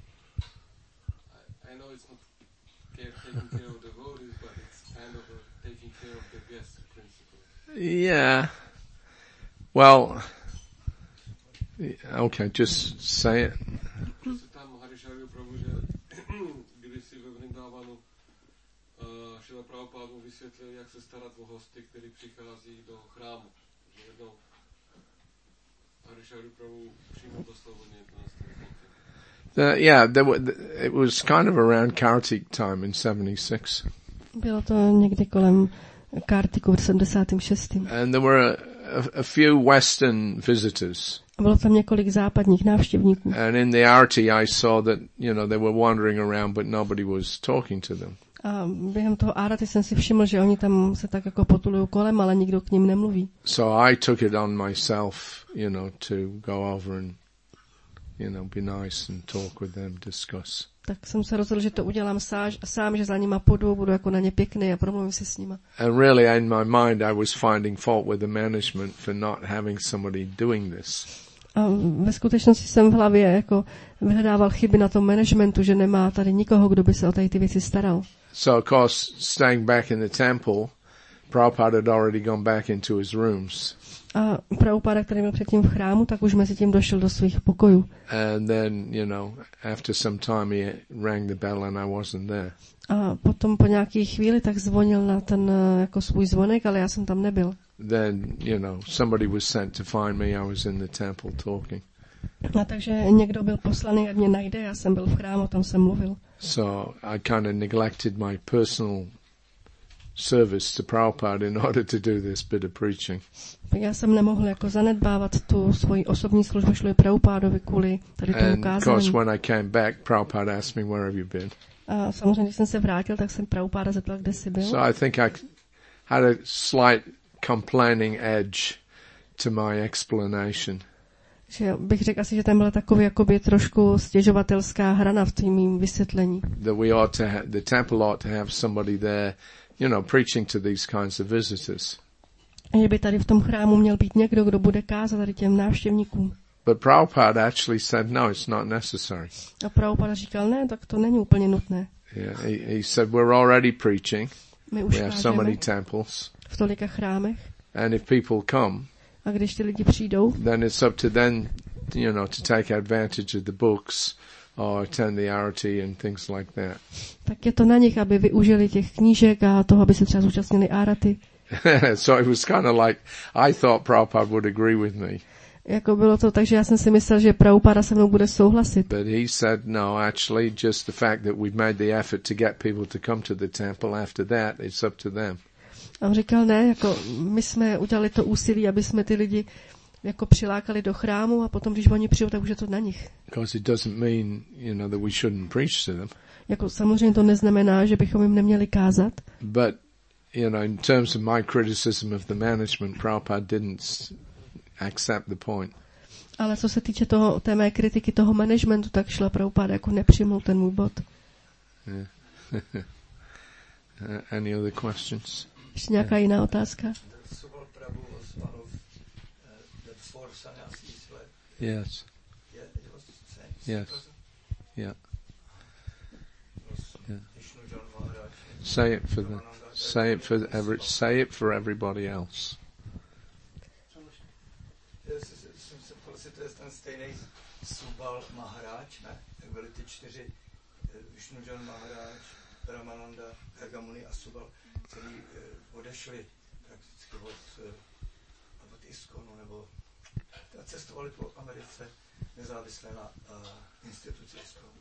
I know it's not taking care of devotees, but it's kind of taking care of the guest principle. Yeah. Well, okay, just say it. Šrila Prabhupád mu vysvětlil, jak se starat o hosty, kteří přichází do chrámu. Že jednou Harisharu Prabhu přímo doslovně to nastavil. It was kind of around Kartik time in 76. Bylo to někdy kolem Kartiku v 76. And there were a few Western visitors. Bylo tam několik západních návštěvníků. And in the arti I saw that, they were wandering around, but nobody was talking to them. A během toho áraty jsem si všiml, že oni tam se tak jako potulují kolem, ale nikdo k nim nemluví. So I took it on myself, to go over and be nice and talk with them, discuss. Tak jsem se rozhodl, že to udělám sám, že za nima půjdu, budu jako na ně pěkný a promluvím si s nima. And really in my mind I was finding fault with the management for not having somebody doing this. A ve skutečnosti jsem v hlavě jako vyhledával chyby na tom managementu, že nemá tady nikoho, kdo by se o tady ty věci staral. So of course, staying back in the temple, Prabhupada had already gone back into his rooms. A Prabhupada, který byl předtím v chrámu, tak už mezi tím došel do svých pokojů. And then, after some time he rang the bell and I wasn't there. A potom po nějaké chvíli tak zvonil na ten jako svůj zvonek, ale já jsem tam nebyl. Then, somebody was sent to find me. I was in the temple talking. A takže někdo byl poslaný, ať mě najde, já jsem byl v chrámu, tam jsem mluvil. So I kind of neglected my personal service to Prabhupada in order to do this bit of preaching. Já jsem nemohl jako zanedbávat tu svoji osobní službu šli Prabhupádovi kvůli tady tomu And kázání. of course when I came back, Prabhupada asked me, where have you been? A samozřejmě, když jsem se vrátil, tak jsem Prabhupáda zeptal, kde jsi byl. So I think I had a slight complaining edge to my explanation. Že bych řekl asi, že tam byla takový jakoby trošku stěžovatelská hrana v tím mým vysvětlení. That we ought to the temple ought to have somebody there, preaching to these kinds of visitors. Že by tady v tom chrámu měl být někdo, kdo bude kázat tady těm návštěvníkům. But Prabhupada actually said, no, it's not necessary. A Prabhupada říkal, ne, tak to není úplně nutné. Yeah, he said, we're already preaching. My už We have so many kážeme temples. v tolika chrámech. And if people come, A když ty lidi přijdou, then it's up to them, to take advantage of the books or attend the arati and things like that. tak je to na nich, aby využili těch knížek a toho, aby se třeba zúčastnili áraty. So it was kind of like, I thought Prabhupada would agree with me. Jako bylo to tak, že já jsem si myslel, že Prabhupada se mnou bude souhlasit. But he said, no, actually, just the fact that we've made the effort to get people to come to the temple, after that, it's up to them. A on říkal, ne, jako my jsme udělali to úsilí, aby jsme ty lidi jako přilákali do chrámu a potom, když oni přijdou, tak už je to na nich. Because it doesn't mean, that we shouldn't preach to them. Jako samozřejmě to neznamená, že bychom jim neměli kázat. But, in terms of my criticism of the management, Prabhupada didn't accept the point. Ale co se týče té mé kritiky toho managementu, tak šla Prabhupada jako nepřijmul ten můj bod. Yeah. Any other questions? Ještě nějaká jiná otázka? Yes. Yes. Yeah. Yeah. Say it for everybody else. To je ten stejný Subal Maharaj, ne? Jak byli ty 4, Vishnujan Maharaj, Ramananda, Gargamuni a Subal, kteří odešli prakticky od ISKCONu, nebo cestovali po Americe nezávisle na instituci ISKCONu.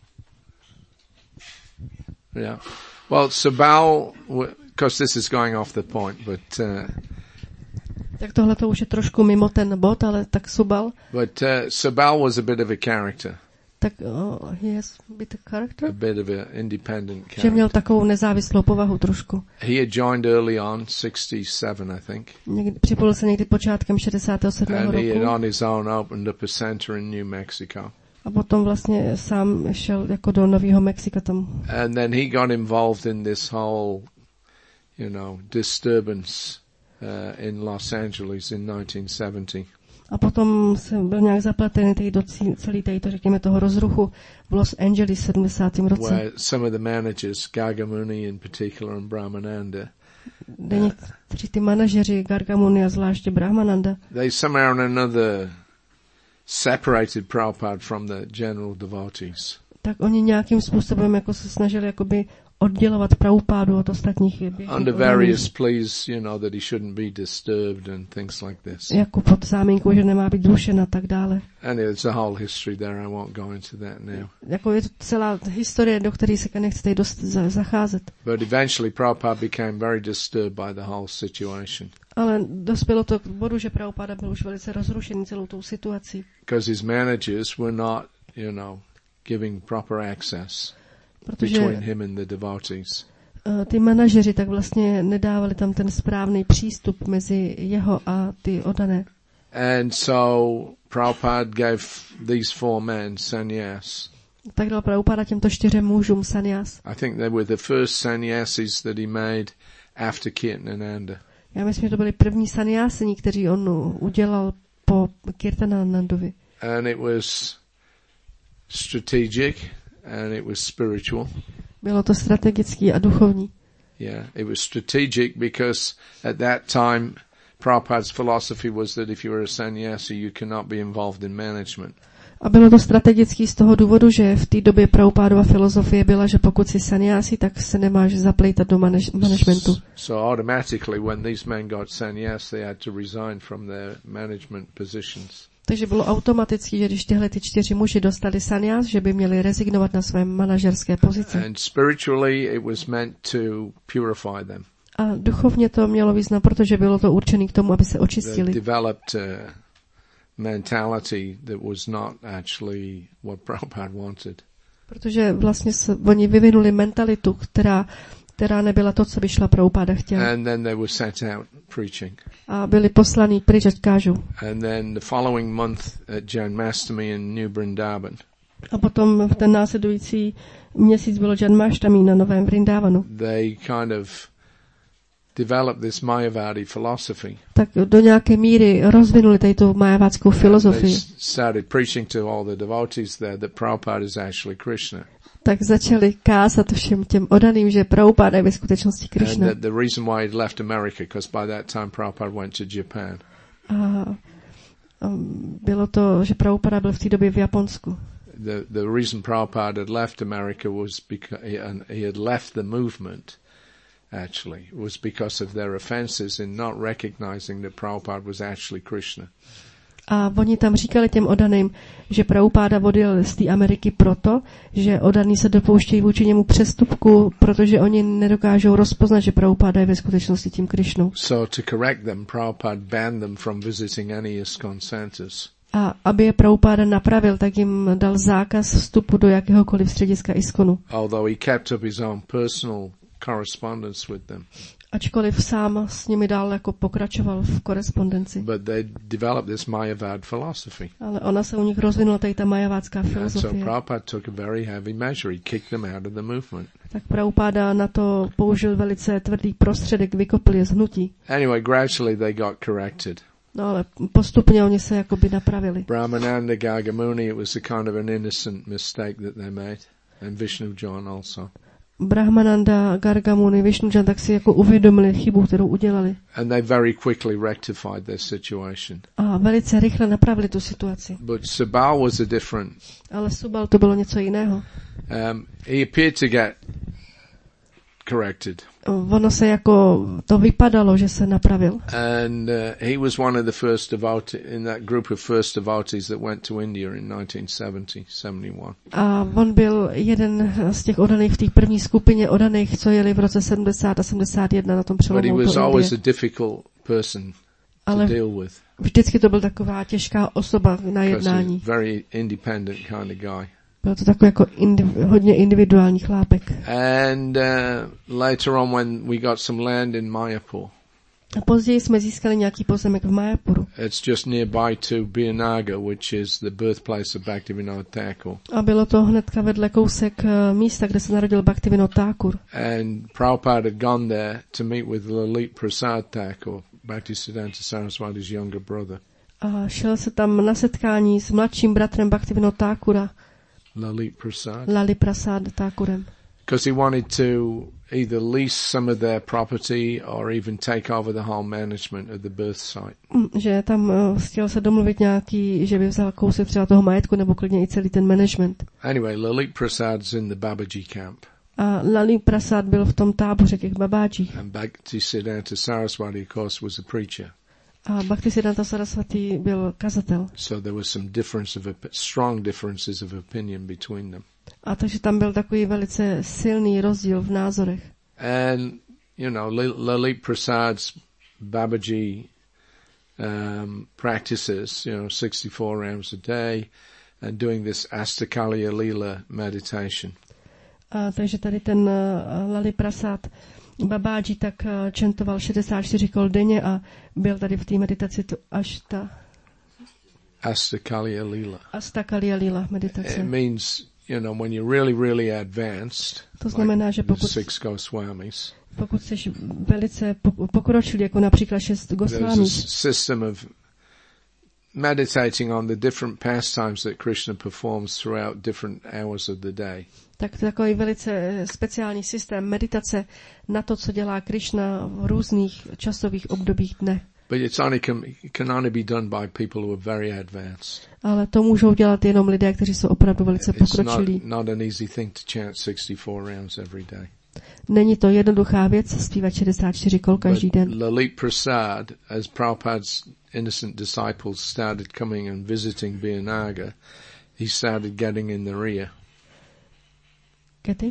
Yeah. Well, Subal, because this is going off the point, but Tak tohle to už je trošku mimo ten bod, ale tak Subal. But Subal was a bit of a character. Tak he has a bit of character. A bit of an independent character. Že měl takovou nezávislou povahu trošku. He had joined early on, 67, I think. Připojil se někdy počátkem 67. And roku. he had on his own opened up a center in New Mexico. A potom vlastně sám šel jako do Nového Mexika tam. And then he got involved in this whole, disturbance in Los Angeles in 1970. A potom jsem byl nějak zapletený do celý řekněme, toho rozruchu v Los Angeles v 70. roce. Where some of the managers, Gargamuni in particular and Brahmananda, někteří ty manažeři, Gargamuni a zvláště Brahmananda, they somehow or another separated Prabhupada from the general devotees. Tak oni nějakým způsobem jako se snažili jakoby oddělovat Prabhupádu od ostatních. Under various pleas, that he shouldn't be disturbed and things like this. Jako pod záminkou, že nemá být dušen a tak dále. And it's a whole history there. I won't go into that now. Jako je to celá historie, do které se nechcete dost zacházet. But eventually Prabhupada became very disturbed by the whole situation. Ale dospělo to k bodu, že Prabhupada byl už velice rozrušený celou tou situací. Because his managers were not, giving proper access Protože between him and the devotees. Ty manažeři tak vlastně nedávali tam ten správný přístup mezi jeho a ty oddané. And so Prabhupada gave these 4 men sannyas. Tak dal Prabhupada těmto 4 mužům sannyas. I think they were the first sannyasis that he made after Kirtanananda. Já myslím, že to byli první sannyásini, kteří on udělal po Kirtananandovi. And it was strategic and it was spiritual. Bylo to strategický a duchovní. Yeah, it was strategic because at that time Prabhupada's philosophy was that if you were a sannyasi, you cannot be involved in management. A bylo to strategický z toho důvodu, že v té době Prabhupádova filozofie byla, že pokud jsi sannyasi, tak se nemáš zaplejtat do managementu. So automatically when these men got sannyas, they had to resign from their management positions. Takže bylo automaticky, že když tyhle ty 4 muži dostali sannyas, že by měli rezignovat na své manažerské pozice. And spiritually it was meant to purify them. A duchovně to mělo význam, protože bylo to určené k tomu, aby se očistili. They developed a mentality that was not actually what Prabhupada wanted. Protože vlastně oni vyvinuli mentalitu, která nebyla to, co by šla Prabhupada chtěl. And then they were sent out preaching. A byli poslaní pryč, ať kážou. And then the following month at Janmashtami in New Vrindavan. A potom v ten následující měsíc bylo Janmashtami na Novém Vrindavanu. They kind of developed this Mayavadi philosophy. Tak do nějaké míry rozvinuli tady tu majavádskou They filozofii. started preaching to all the devotees there that Prabhupada is actually Krishna. Tak začali kázat všem těm odaným, že Prabhupada je ve skutečnosti And Krishna. that the reason why he'd left America, because by that time Prabhupada went to Japan. A bylo to, že Prabhupada byl v té době v Japonsku. The reason Prabhupada had left America was because he had left the movement, actually, was because of their offenses in not recognizing that Prabhupada was actually Krishna. A oni tam říkali těm odaným, že Prabhupada odjel z té Ameriky proto, že odaní se dopouštějí vůči němu přestupku, protože oni nedokážou rozpoznat, že Prabhupada je ve skutečnosti tím Krišnou. So to correct them, Prabhupada banned them from visiting any ISKCON centers. A aby je Prabhupada napravil, tak jim dal zákaz vstupu do jakéhokoliv střediska ISKCONu. Although he kept up his own personal correspondence with them. Ačkoliv sám s nimi dál jako pokračoval v korespondenci. But they developed this Mayavad philosophy. Ale ona se u nich rozvinula tady ta majavádská And so filozofie. Prabhupada took a very heavy measure. He kicked them out of the movement. Tak Prabhupada na to použil velice tvrdý prostředek, vykopl je z hnutí. Anyway, gradually they got corrected. No ale postupně oni se jakoby napravili. Brahmananda Gargamuni, it was a kind of an innocent mistake that they made. And Vishnu John also. Brahmananda, Gargamuni, Vishnujan, tak si jako uvědomili chybu, kterou udělali. And they very quickly rectified their situation. A velice rychle napravili tu situaci. But Subal was a different. Ale Subal to bylo něco jiného. He appeared to get corrected. Ono se jako, to vypadalo, že se napravil. And he was one of the first devotees in that group of first devotees that went to India in 1970-71. A on byl jeden z těch odaných v té první skupině odaných, co jeli v roce 70 a 71 na tom But he přelomu was do always a Indie. difficult person to Ale deal with. vždycky to byl taková těžká osoba na Because he's jednání. a very independent kind of guy. Byl to takový jako hodně individuální chlápek. And later on when we got some land in Mayapur, A později jsme získali nějaký pozemek v Mayapuru. it's just nearby to Birnagar, which is the birthplace of Bhaktivinoda Thakur. A bylo to hnedka vedle kousek místa, kde se narodil Bhaktivinoda Thakur. And Prabhupada had gone there to meet with Lalit Prasad Thakur, Bhaktisiddhanta Saraswati's younger brother. A šel se tam na setkání s mladším bratrem Bhaktivinoda Thakura, Lalit Prasad. Lali Prasad Thakurem. Because he wanted to either lease some of their property or even take over the whole management of the birth site. Že tam chtěl se domluvit nějaký, že by vzal kousek třeba toho majetku nebo klidně i celý ten management. Anyway, Lalit Prasad's in the Babaji camp. A Lali Prasad byl v tom táboře těch babáčích. And Bhaktisiddhanta Saraswati, of course, was a preacher. A Bhaktisiddhanta Saraswati byl kazatel. So there was some strong differences of opinion between them. A takže tam byl takový velice silný rozdíl v názorech. And, you know, Lalit Prasad's Babaji practices, you know, 64 rounds a day and doing this Astakaliya Leela meditation. A takže tady ten Lali Prasad Babáji tak čentoval 64 kol denně a byl tady v té meditaci to až ta Astakalya Lila. Astakalya Lila meditace. It means, when you're really, really advanced, To znamená, že like the 6 Goswamis, pokud jsi velice pokročilý, jako například 6 there's Gosvámí, a system of meditating on the different pastimes that Krishna performs throughout different hours of the day. tak to je takový velice speciální systém meditace na to, co dělá Krishna v různých časových obdobích dne. But can only be done by people who are very advanced. Ale to můžou dělat jenom lidé, kteří jsou opravdu velice It's pokročilí. not an easy thing to chant 64 rounds every day. Není to jednoduchá věc zpívat 64 kol každý But den. Lalit Prasad, as Prabhupada's innocent disciples started coming and visiting Biyanaga, he started getting in the rear. Kety?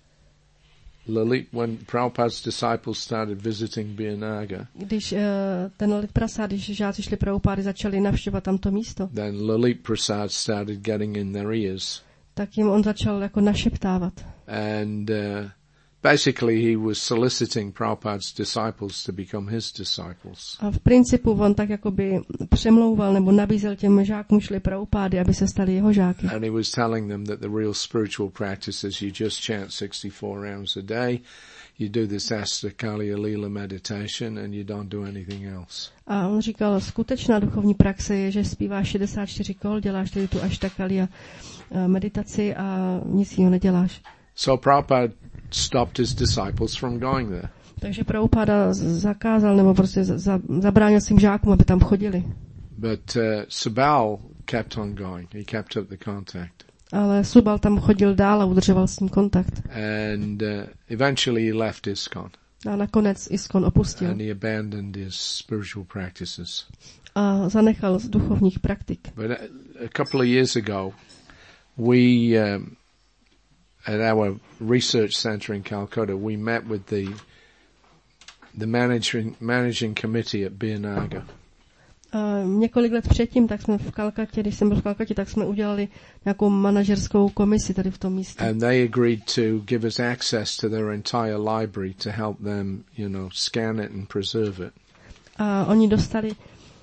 Lalit, when Prabhupada's disciples started visiting Biyanaga, Když ten Lalit Prasad, když žáci šli Prabhupády, začali navštěvovat tamto místo, then Lalit Prasad started getting in their ears. tak jim on začal jako našeptávat. And basically he was soliciting Prabhupada's disciples to become his disciples. A v principu on tak jakoby přemlouval nebo nabízel těm žákům šli Prabhupády, aby se stali jeho žáky. And he was telling them that the real spiritual practice is you just chant 64 rounds a day, you do this Astakalya Lila meditation and you don't do anything else. A on říkal, skutečná duchovní praxe je, že zpíváš 64 kol, děláš tedy tu Astakalya meditaci a nic jiného neděláš. So Prabhupada stopped his disciples from going there. Takže Prabhupada zakázal nebo prostě zabránil svým žákům, aby tam chodili. But Subal kept on going. He kept up the contact. Ale Subal tam chodil dál a udržoval s ním kontakt. And eventually he left ISKCON. A nakonec ISKCON opustil. And he abandoned his spiritual practices. A zanechal z duchovních praktik. But a couple of years ago, we at our research center in Calcutta, we met with the managing committee at Biyanaga. Několik let předtím, tak jsme v Kalkatě, když jsem byl v Kalkatě, tak jsme udělali nějakou manažerskou komisi tady v tom místě. And they agreed to give us access to their entire library to help them, scan it and preserve it. A oni dostali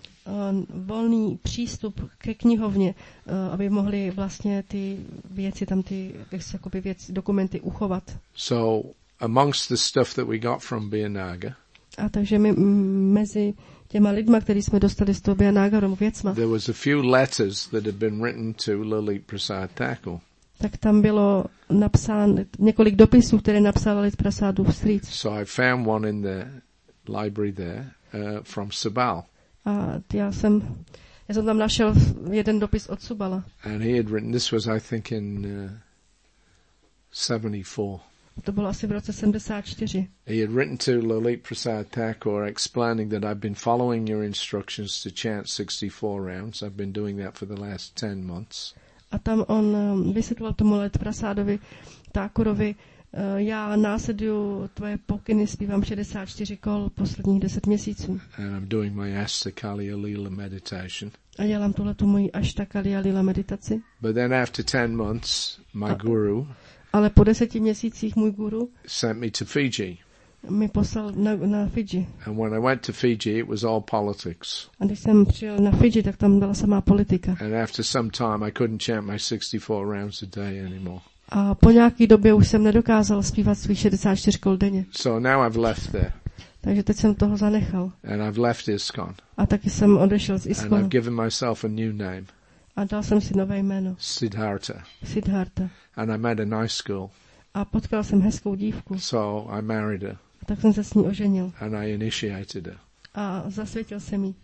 volný přístup ke knihovně, aby mohli vlastně ty věci, tam ty jakoby dokumenty uchovat. So amongst the stuff that we got from Biyanaga, a takže my mezi těma lidma, který jsme dostali z toho Biyanaga věcma, there was a few letters that had been written to Lalit Prasad Thakur. Tak tam bylo napsáno několik dopisů, které napsal Lalit Prasadu vstříc. So I found one in the library there from Subal. A já jsem tam našel jeden dopis od Subala. And he had written, this was I think in 74. To bylo asi v roce 74. He had written to Lalit Prasad Thakur explaining that I've been following your instructions to chant 64 rounds. I've been doing that for the last 10 months. A tam on vysvětloval tomu Lalit Prasadovi Thakurovi, já následuju tvoje pokyny, zpívám 64 kol posledních 10 měsíců. And I'm doing my Astakalya Lila meditation. A dělám tuhletu moji Astakalya Lila meditaci. But then after 10 months, my guru ale po 10 měsících můj guru sent me to Fiji. Mi poslal na Fidži. And when I went to Fiji, it was all politics. A když jsem přijel na Fidži, tak tam byla samá politika. And after some time, I couldn't chant my 64 rounds a day anymore. A po nějaký době už jsem nedokázal zpívat svých 64 kol denně. So now I've left there. Takže teď jsem toho zanechal. And I've left ISKCON. A taky jsem odešel z ISKCONu. And I've given myself a new name. A dal jsem si nové jméno. Siddhartha. Siddhartha. And I met a nice girl. A potkal jsem hezkou dívku. So I married her. A tak jsem se s ní oženil. And I initiated her. A zasvětil jsem jí.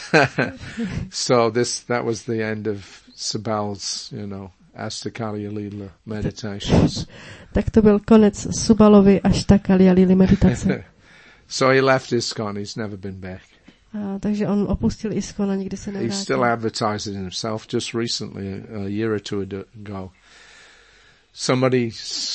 So that was the end of Subal's, Astakalya Lila meditations. Tak to byl konec Subalovy Astakalya Lila meditace. So he left ISKCON, he's never been back. A takže on opustil ISKCON a nikdy se He nevrátil. still advertises himself. Just recently, a year or two ago, somebody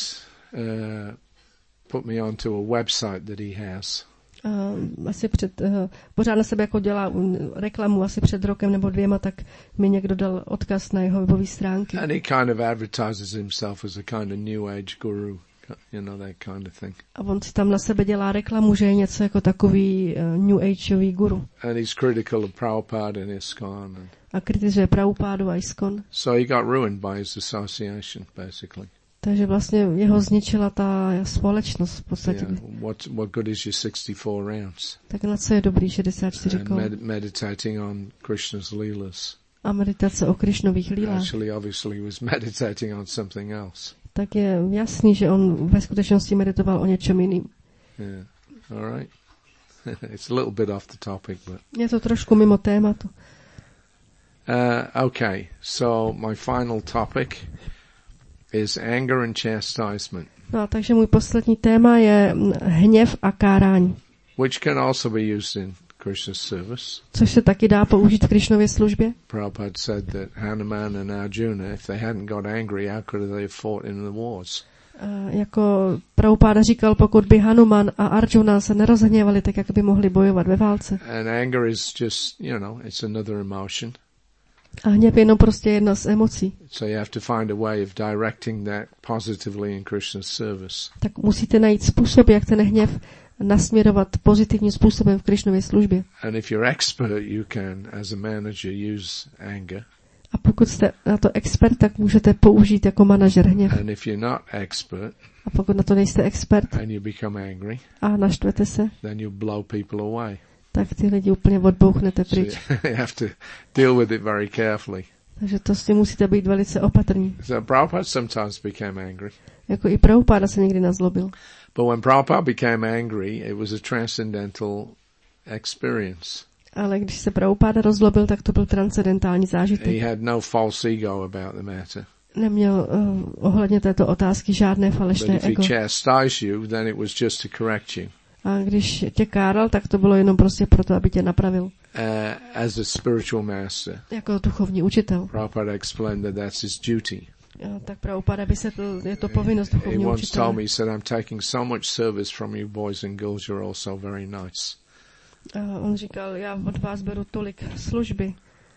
put me onto a website that he has. Asi pořád na sebe jako dělá reklamu asi před rokem nebo 2, tak mi někdo dal odkaz na jeho webové stránky. And he kind of advertises himself as a kind of new age guru. that kind of thing. A on si tam na sebe dělá reklamu, že je něco jako takový New Ageový guru. And he's critical of Prabhupada and ISKCON. A kritizuje Prabhupádu a ISKCON. So he got ruined by his association, basically. Takže vlastně jeho zničila ta společnost v podstatě. Yeah. What good is your 64 rounds? Tak na co je dobrý 64 kol? Meditating on Krishna's leelas. A meditace o Krišnových lílách. Actually, obviously, he was meditating on something else. Tak je jasný, že on ve skutečnosti meditoval o něčem jiným. Yeah. All right. It's a little bit off the topic, but je to trošku mimo tématu. Okay. So my final topic is anger and chastisement. No a takže můj poslední téma je hněv a kárání. Which can also be used in Krishna's service. Což se taky dá použít v Krišnově službě. Prabhupada said that Hanuman and Arjuna, if they hadn't got angry, how could they have fought in the wars? Jako Prabhupada říkal, pokud by Hanuman a Arjuna se nerozhněvali, tak jak by mohli bojovat ve válce. And anger is just, it's another emotion. A hněv je jenom prostě jedna z emocí. So you have to find a way of directing that positively in Krishna's service. Tak musíte najít způsob, jak ten hněv nasměrovat pozitivním způsobem v Krišnově službě. And if you're expert, you can, as a manager, use anger. A pokud jste na to expert, tak můžete použít jako manažer hněv. And if you're not expert, a pokud na to nejste expert and you become angry, a naštvete se, then you blow people away. Tak ty lidi úplně odbouchnete pryč. So you have to deal with it very carefully. Takže to s tím musíte být velice opatrní. So Prabhupada sometimes became angry. Jako i Prabhupada se někdy nazlobil. But when Prabhupada became angry, it was a transcendental experience. Ale když se Prabhupada rozlobil, tak to byl transcendentální zážitek. He had no false ego about the matter. Neměl ohledně této otázky žádné falešné ego. But if he chastised you, then it was just to correct you. A když tě káral, tak to bylo jenom prostě proto, aby tě napravil. As a spiritual master. Jako duchovní učitel. Prabhupada explained that that's his duty. Tak Prabhupada vysvětlil, je to povinnost duchovního učitele. He once told me, he said, I'm taking so much service from you boys and girls, you're also very nice. On říkal, já od vás beru tolik služby.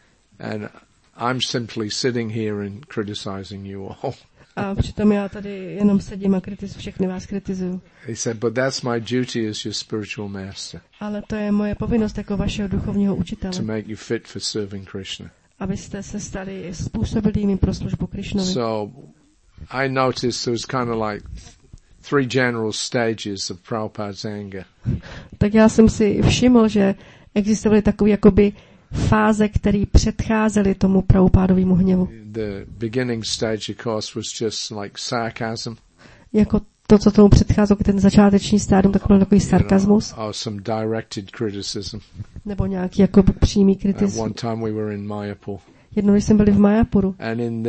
And I'm simply sitting here and criticizing you all. A přitom já tady jenom sedím a všechny vás kritizuju. He said, but that's my duty as your spiritual master. Ale to je moje povinnost jako vašeho duchovního učitele. To make you fit for serving Krishna. Abyste se stali způsobilými pro službu Krishnovi. So I noticed there was kind of like 3 general stages of Prabhupada's anger. Tak já jsem si všiml, že existovaly takové jakoby fáze, které předcházely tomu Prabhupádovému hněvu. The beginning stage, of course, was just like sarcasm. Jako to, co tomu předcházelo, ten začáteční stádium, tak byl takový sarkazmus. Or some directed criticism. Nebo nějaký jako přímý kritik. One time we were in Mayapur. Jednou jsme byli v Mayapuru. And in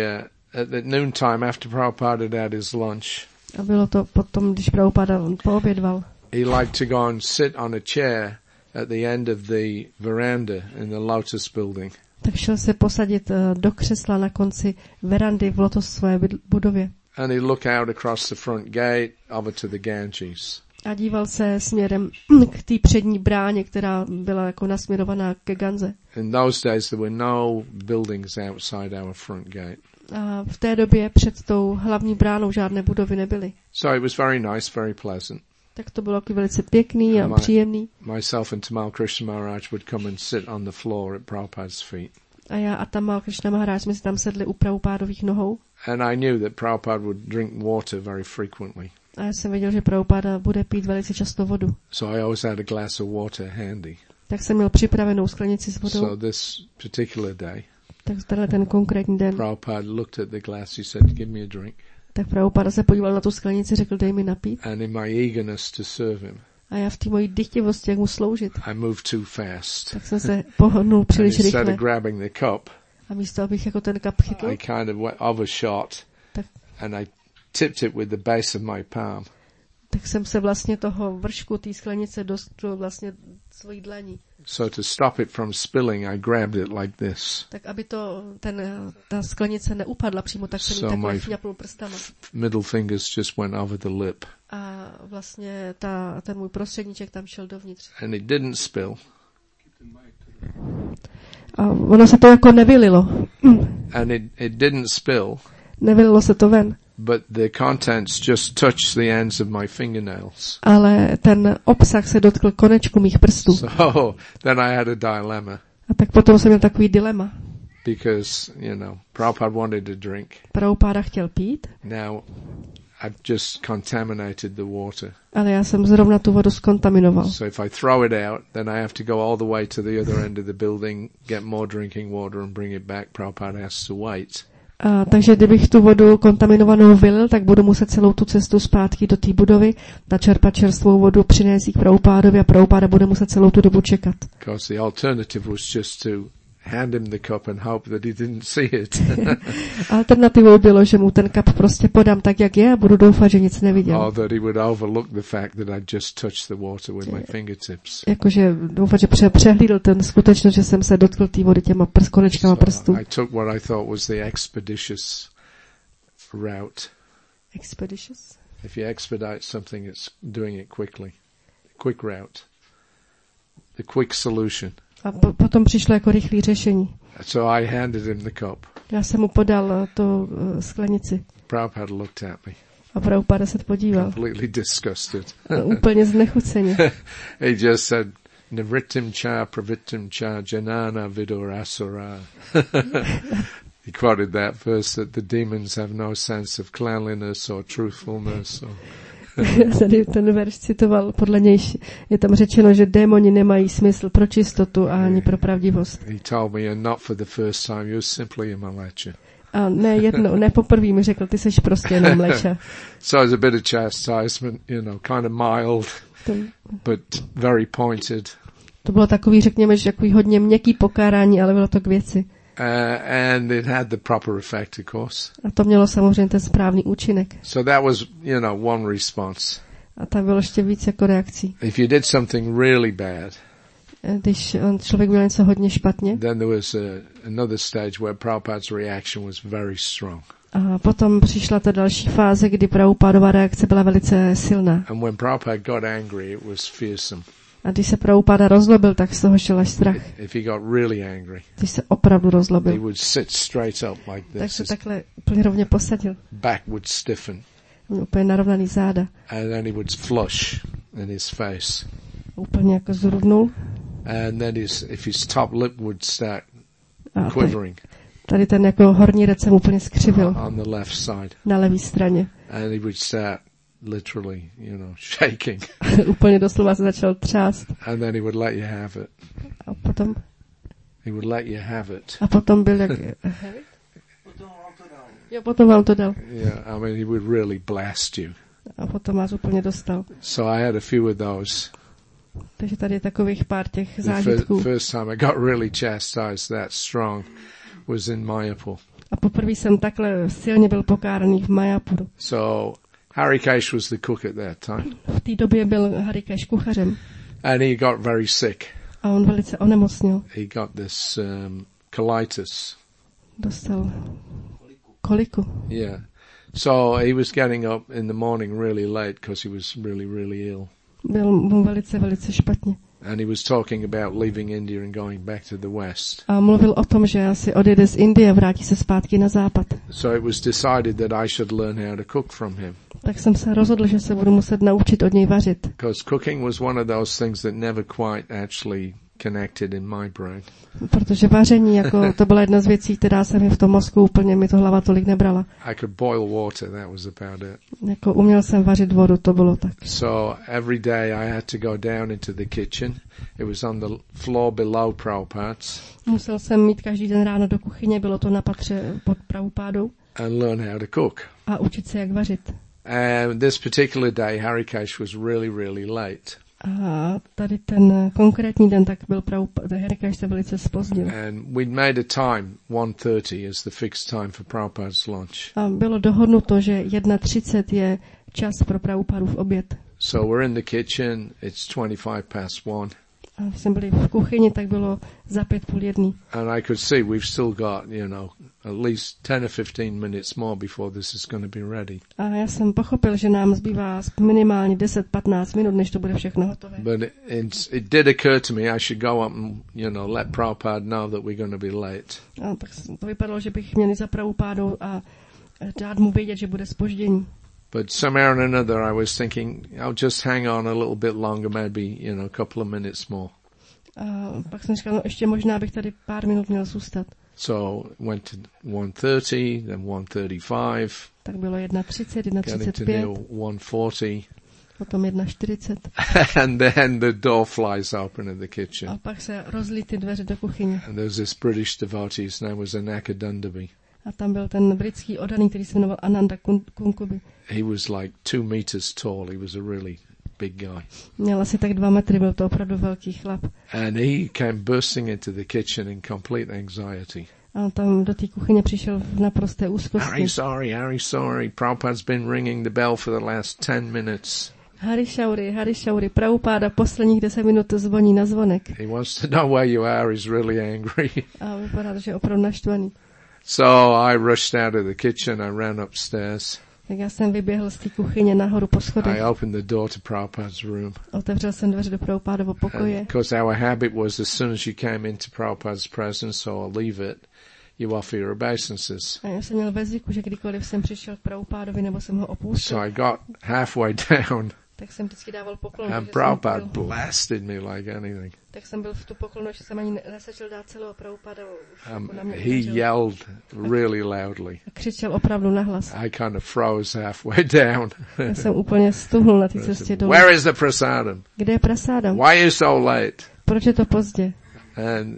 at the noon time after Prabhupada had his lunch. A bylo to potom, když Prabhupada poobědval. He liked to go and sit on a chair at the end of the veranda in the Lotus building. Tak šel se posadit do křesla na konci verandy v Lotusové budově. And he looked out across the front gate over to the Ganges. A díval se směrem k té přední bráně, která byla jako nasměrovaná ke Ganze. In those days there were no buildings outside our front gate. A v té době před tou hlavní bránou žádné budovy nebyly. So it was very nice, very pleasant. Tak to bylo taky velice pěkný a příjemný. Myself and Tamal Krishna Maharaj would come and sit on the floor at Prabhupada's feet. A já a Tamal Krishna Maharaj jsme si tam sedli u Prabhupádových nohou. And I knew that Prabhupada would drink water very frequently. A já jsem věděl, že Prabhupada bude pít velice často vodu. So I always had a glass of water handy. Tak jsem měl připravenou sklenici s vodou. So this particular day, tak tenhle ten konkrétní den. Prabhupada looked at the glass, he said, give me a drink. Tak Prabhupada se podíval na tu sklenici, řekl, dej mi napít. And in my eagerness to serve him, a já v té mojí dychtivosti, jak mu sloužit, I moved too fast. Tak jsem se pohnul příliš rychle. Instead of grabbing the cup, a místo, abych jako ten cup chytl, I kind of went overshot and I tipped it with the base of my palm. Tak jsem se vlastně toho vršku té sklenice dostal vlastně svojí dlaní. So to stop it from spilling, I grabbed it like this. Tak aby ta sklenice neupadla přímo, tak jsem ji takhle šňapnul prstama. Middle fingers just went over the lip. A vlastně ten můj prostředníček tam šel dovnitř. And it didn't spill. A ono se to jako nevylilo. And it didn't spill. Nevylilo se to ven. but the contents just touched the ends of my fingernails. Ale ten obsah se dotkl konečku mých prstů. So then I had a dilemma. A tak potom jsem měl takový dilema. Because, Prabhupada wanted to drink. Prabhupáda chtěl pít. Now, I've just contaminated the water. Ale já jsem zrovna tu vodu zkontaminoval. So if I throw it out, then I have to go all the way to the other end of the building, get more drinking water and bring it back. Prabhupada has to wait. Takže kdybych tu vodu kontaminovanou vylil, tak budu muset celou tu cestu zpátky do té budovy, načerpat čerstvou vodu, přinést ji k Prabhupádovi a Prabhupáda bude muset celou tu dobu čekat. Because the alternative was just to hand him the cup and hope that he didn't see it. Alternativou bylo, že mu ten kap prostě podám tak, jak je a budu doufat, že nic neviděl. Or that he would overlook the fact that I just touched the water with my fingertips. Jakože doufat, že přehlídl ten skutečnost, že jsem se dotkl té vody těma konečkama prstů. I took what I thought was the expeditious route. Expeditious? If you expedite something, it's doing it quickly. Quick route. The quick solution. A potom přišlo jako rychlé řešení. So I handed him the cup. Já jsem mu podal tu sklenici. Prabhupada looked at me. A Prabhupada se podíval. Completely disgusted. Úplně znechuceně. He just said, Nivrittim cha pravittim cha janana vidur asura. He quoted that verse that the demons have no sense of cleanliness or truthfulness. Tady ten verš citoval, podle něj je tam řečeno, že démoni nemají smysl pro čistotu a ani pro pravdivost. He told me, and not for the first time, you're simply a malecha. A ne poprvé mi řekl, ty seš prostě jenom mleča. So it's a bit of chastisement, kind of mild, but very pointed. To bylo takový, řekněme, že takový hodně měkký pokárání, ale bylo to k věci. And it had the proper effect, of course. A to mělo samozřejmě ten správný účinek. So that was, one response. A tam bylo ještě víc jako reakcí. If you did something really bad, když člověk byl něco hodně špatně, then there was another stage where Prabhupada's reaction was very strong. A potom přišla ta další fáze, kdy Prabhupádova reakce byla velice silná. And when Prabhupada got angry, it was fearsome. A když se Prabhupáda rozlobil, tak z toho šel až strach. If he got really angry, když se opravdu rozlobil, he would sit straight up like this. Tak se takhle úplně rovně posadil. Back would stiffen. Úplně narovnaný záda. And then he would flush in his face. Úplně jako zrudnul. And then if his top lip would start quivering. Tady ten jako horní rec jsem úplně skřivil. On the left side. Na levé straně. And he would start literally, shaking. Úplně doslova se začal třást. And then he would let you have it. A potom? He would let you have it. A potom byl jak... potom vám to dal. Yeah, I mean, he would really blast you. A potom vás úplně dostal. So I had a few of those. Takže tady je takových pár těch zážitků. First time I got really chastised that strong was in Mayapur. A poprvé jsem takhle silně byl pokáraný v Mayapuru. So Harikesh was the cook at that time. V té době byl Harikesh kuchařem. And he got very sick. A on velice onemocnil. He got this colitis. Dostal koliku. Yeah. So he was getting up in the morning really late because he was really, really ill. Byl mu velice, velice špatně. And he was talking about leaving India and going back to the west. A mluvil o tom, že asi odjede z Indie a vrátí se zpátky na západ. So it was decided that I should learn how to cook from him. Tak jsem se rozhodl, že se budu muset naučit od něj vařit. Because cooking was one of those things that never quite actually connected in my brain. Protože vaření, jako to byla jedna z věcí, která se mi v tom mozku úplně mi to hlava tolik nebrala. I could boil water, that was about it. Jako uměl jsem vařit vodu, to bylo tak. So every day I had to go down into the kitchen. It was on the floor below Prabhupada's. Musel jsem mít každý den ráno do kuchyně, bylo to na patře pod Prabhupádou. And learn how to cook. A učit se, jak vařit. And this particular day, Harikesh was really, really late. A tady ten konkrétní den tak byl Harikesh se velice zpozdil. And we'd made a time, 1:30 is the fixed time for Prabhupada's lunch. A bylo dohodnuto, že 1:30 je čas pro Prabhupádův oběd. So we're in the kitchen, it's 1:25. A když jsme byli v kuchyni, tak bylo za 1:05. And I could see we've still got, at least 10 or 15 minutes more before this is going to be ready. A já jsem pochopil, že nám zbývá minimálně 10-15 minut, než to bude všechno hotové. But it did occur to me I should go up and, let Prabhupada know that we're going to be late. A tak to vypadalo, že bych měl za Prabhupádou a dát mu vědět, že bude zpoždění. But somehow or another I was thinking, I'll just hang on a little bit longer, maybe, a couple of minutes more. A pak jsem říkal, no ještě možná bych tady pár minut měl zůstat. So went to 1:30, then 1:35. Tak bylo 1:30, Getting to 1:35, 1:40. potom 1:40. And then the door flies open in the kitchen. A pak se rozlí ty dveře do kuchyně. And there's this British devotee, his name was Anaka Dundabi. A tam byl ten britský oddaný, který se jmenoval Ananda Kunkubi. He was like 2 meters tall. He was a really big guy. Měl asi tak 2 metry, byl to opravdu velký chlap. And he came bursting into the kitchen in complete anxiety. A tam do té kuchyně přišel v naprosté úzkosti. Harry, sorry. Prabhupada's been ringing the bell for the last 10 minutes. Hari Shauri, Prabhupáda posledních 10 minut zvoní na zvonek. He wants to know where you are. He's really angry. A vypadá, že je opravdu naštvaný. So I rushed out of the kitchen. I ran upstairs. Tak já jsem vyběhl z té kuchyně nahoru po schodech. I opened the door to Prabhupada's room. Otevřel jsem dveře do Prabhupádovo pokoje. Because our habit was as soon as you came into Prabhupada's presence or leave it, you offer your obeisances. A já jsem měl ve zvyku, že kdykoliv jsem přišel k Prabhupádovi nebo jsem ho opustil, So I got halfway down tak jsem vždycky dával poklonu. and Prabhupada blasted me like anything. Tak jsem byl v tu poklonu, že jsem ani nesačil dát celého Prabhupada. He yelled really loudly. Křičel opravdu nahlas. I kind of froze halfway down. Já jsem úplně stuhnul na té cestě dolů. Where is the prasadam? Kde je prasádam? Why are you so late? Proč je to pozdě? And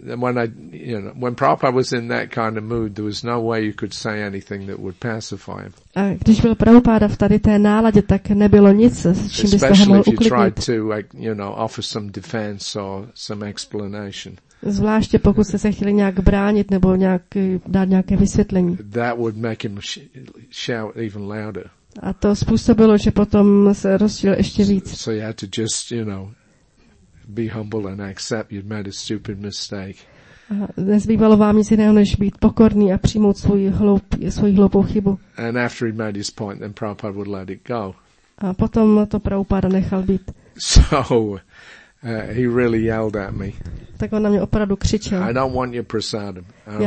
when Prabhupada was in that kind of mood, there was no way you could say anything that would pacify him. A když byl Prabhupáda v tady té náladě, tak nebylo nic, s čím byste ho Especially mohl if you tried uklidnit. to, offer some defense or some explanation. Zvláště pokud jste se chtěli nějak bránit nebo dát nějaké vysvětlení. That would make him shout even louder. A to způsobilo, že potom se rozčil ještě víc. So you had to just, be humble and accept you'd made a stupid mistake. A nezbývalo vám nic jiného, než být pokorný a přijmout svoji hloupou chybu. And after he made his point, then Prabhupada would let it go. A potom to Prabhupáda nechal být. So he really yelled at me. Tak on na mě opravdu křičel. I don't want your prasadam.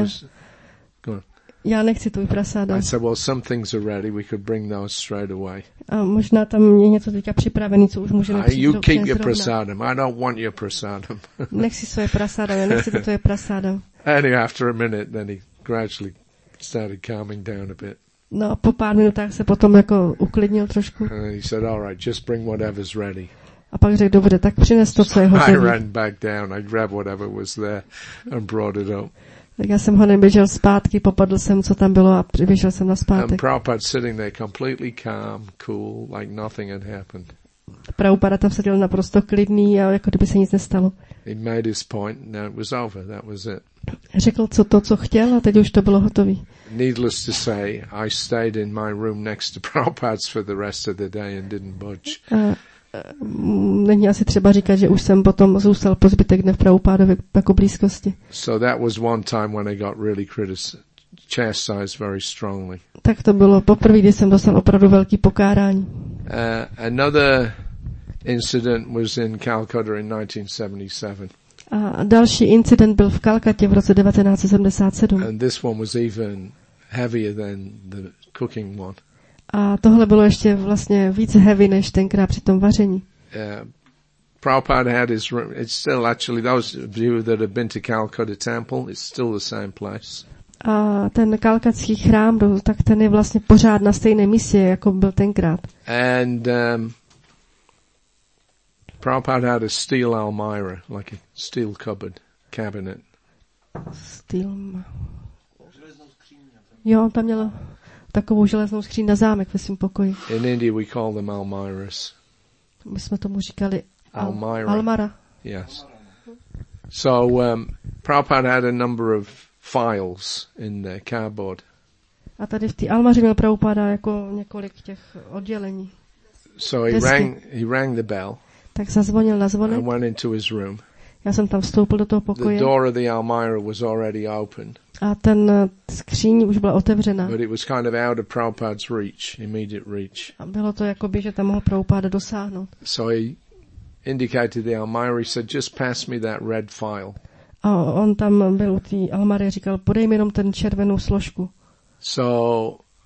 Já nechci tvůj prasádam. I said, well, some things are ready. We could bring those straight away. A možná tam je něco teďka připravený, co už můžeme You keep your prasadam. I don't want your prasadam. Nech si svoje prasádam, já nechci to tvoje prasádam. And after a minute, then he gradually started calming down a bit. No a po pár minutách se potom jako uklidnil trošku. And he said, all right, just bring whatever's ready. A pak řekl, dobře, tak přines to, co je I hotové. ran back down. I grabbed whatever was there and brought it up. Tak já jsem ho neběžel zpátky, popadl jsem, co tam bylo a běžel jsem na And zpátek. Prabhupada sitting there completely calm, cool, like nothing had happened. Prabhupada tam seděl naprosto klidný a jako kdyby se nic nestalo. He made his point, and now it was over. That was it. Řekl co chtěl a teď už to bylo hotový. Needless to say, I stayed in my room next to Prabhupada's for the rest of the day and didn't budge. Není asi třeba říkat, že už jsem potom zůstal po zbytek dne v Prabhupádově jako blízkosti. So that was one time when I got really chastised very strongly. Tak to bylo poprvé, kdy jsem dostal opravdu velký pokárání. Another incident was in Calcutta in 1977. A další incident byl v Kalkatě v roce 1977. And this one was even heavier than the cooking one. A tohle bylo ještě vlastně víc heavy než tenkrát při tom vaření. Prabhupada had his room. It's still actually, those of you that have been to Calcutta Temple, it's still the same place. A ten kalkatský chrám, tak ten je vlastně pořád na stejném místě, jako byl tenkrát. And Prabhupada had a steel almirah, like a steel cupboard, cabinet. Jo, on tam měl takovou železnou skříň na zámek ve svém pokoji. In India we call them almirahs. My jsme tomu říkali Almira. Yes. So Prabhupada had a number of files in the cardboard. A tady v té almaře měl Prabhupada jako několik těch oddělení. So he rang the bell. Tak zazvonil na zvonek. And went into his room. Já jsem tam vstoupil do toho pokoje. The door of the almirah was already open. A ten skříň už byla otevřena. But it was kind of out of Prabhupada's reach, immediate reach. A bylo to jakoby, že tam mohl Prabhupada dosáhnout. So he indicated the almirah. He said, just pass me that red file. A on tam byl u té almary a říkal, podej mi jenom ten červenou složku. So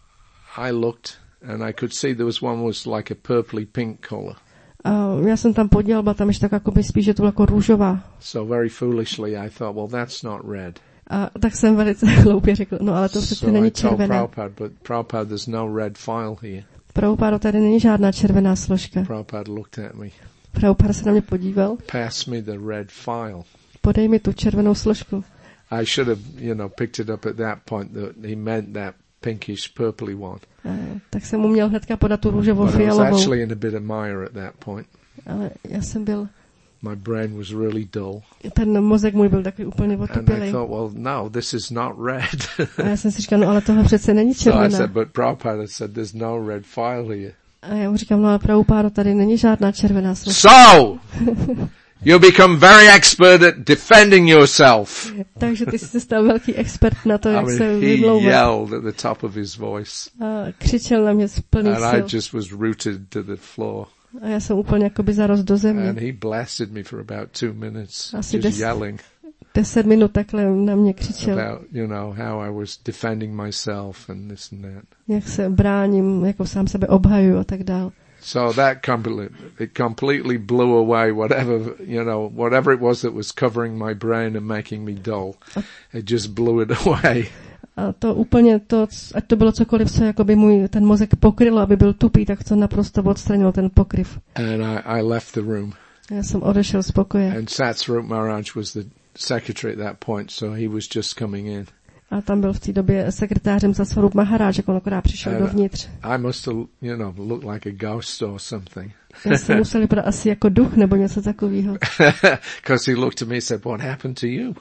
I looked and I could see there was one was like a purpley pink color. A já jsem tam podíval, byla tam ještě tak jakoby spíš, že to byla jako růžová. So very foolishly I thought, well, that's not red. A tak jsem velice hloupě řekl, no ale to přece není červená. Prabhupada, but Prabhupada, there's no red file here. Prabhupada, tady není žádná červená složka. Prabhupada looked at me. Prabhupada se na mě podíval. Pass me the red file. Podej mi tu červenou složku. I should have, picked it up at that point that he meant that pinkish purpley one. Tak jsem mu měl hnedka podat tu růžovou But I was fialovou. actually in a bit of mire at that point. Ale já jsem byl... My brain was really dull. Ten mozek můj byl takový úplně And I otupělej. thought, well, no, this is not red. A já jsem si říkal, no ale tohle přece není So I červená. said, but Prabhupada said, there's no red file here. A já mu říkám, no ale Prabhupada, tady není žádná červená složka. So, you become very expert at defending yourself. Takže ty jsi se stal velký expert na to, I jak mean, se he vymlouvat. yelled at the top of his voice. A křičel na mě z plných And I sil. just was rooted to the floor. A já jsem úplně jakoby zarost do And země. he blasted me for about 2 minutes, Asi just yelling 10 minut takhle na mě křičel, about, how I was defending myself and this and that. jak se bráním, jako sám sebe obhajuju a tak dál. So that completely blew away whatever it was that was covering my brain and making me dull. It just blew it away. A to úplně ať to bylo cokoliv, co jakoby můj ten mozek pokrylo, aby byl tupý, tak to naprosto odstranilo ten pokryv. And I left the room. Já jsem odešel z pokoje. And Satsvarup Maharaj was the secretary at that point, so he was just coming in. A tam byl v té době sekretářem Satsvarup Maharaj, on akorát přišel dovnitř. I must have, looked like a ghost or something. Já jsem musel vypadat asi jako duch nebo něco takového. Because he looked at me and said, what happened to you?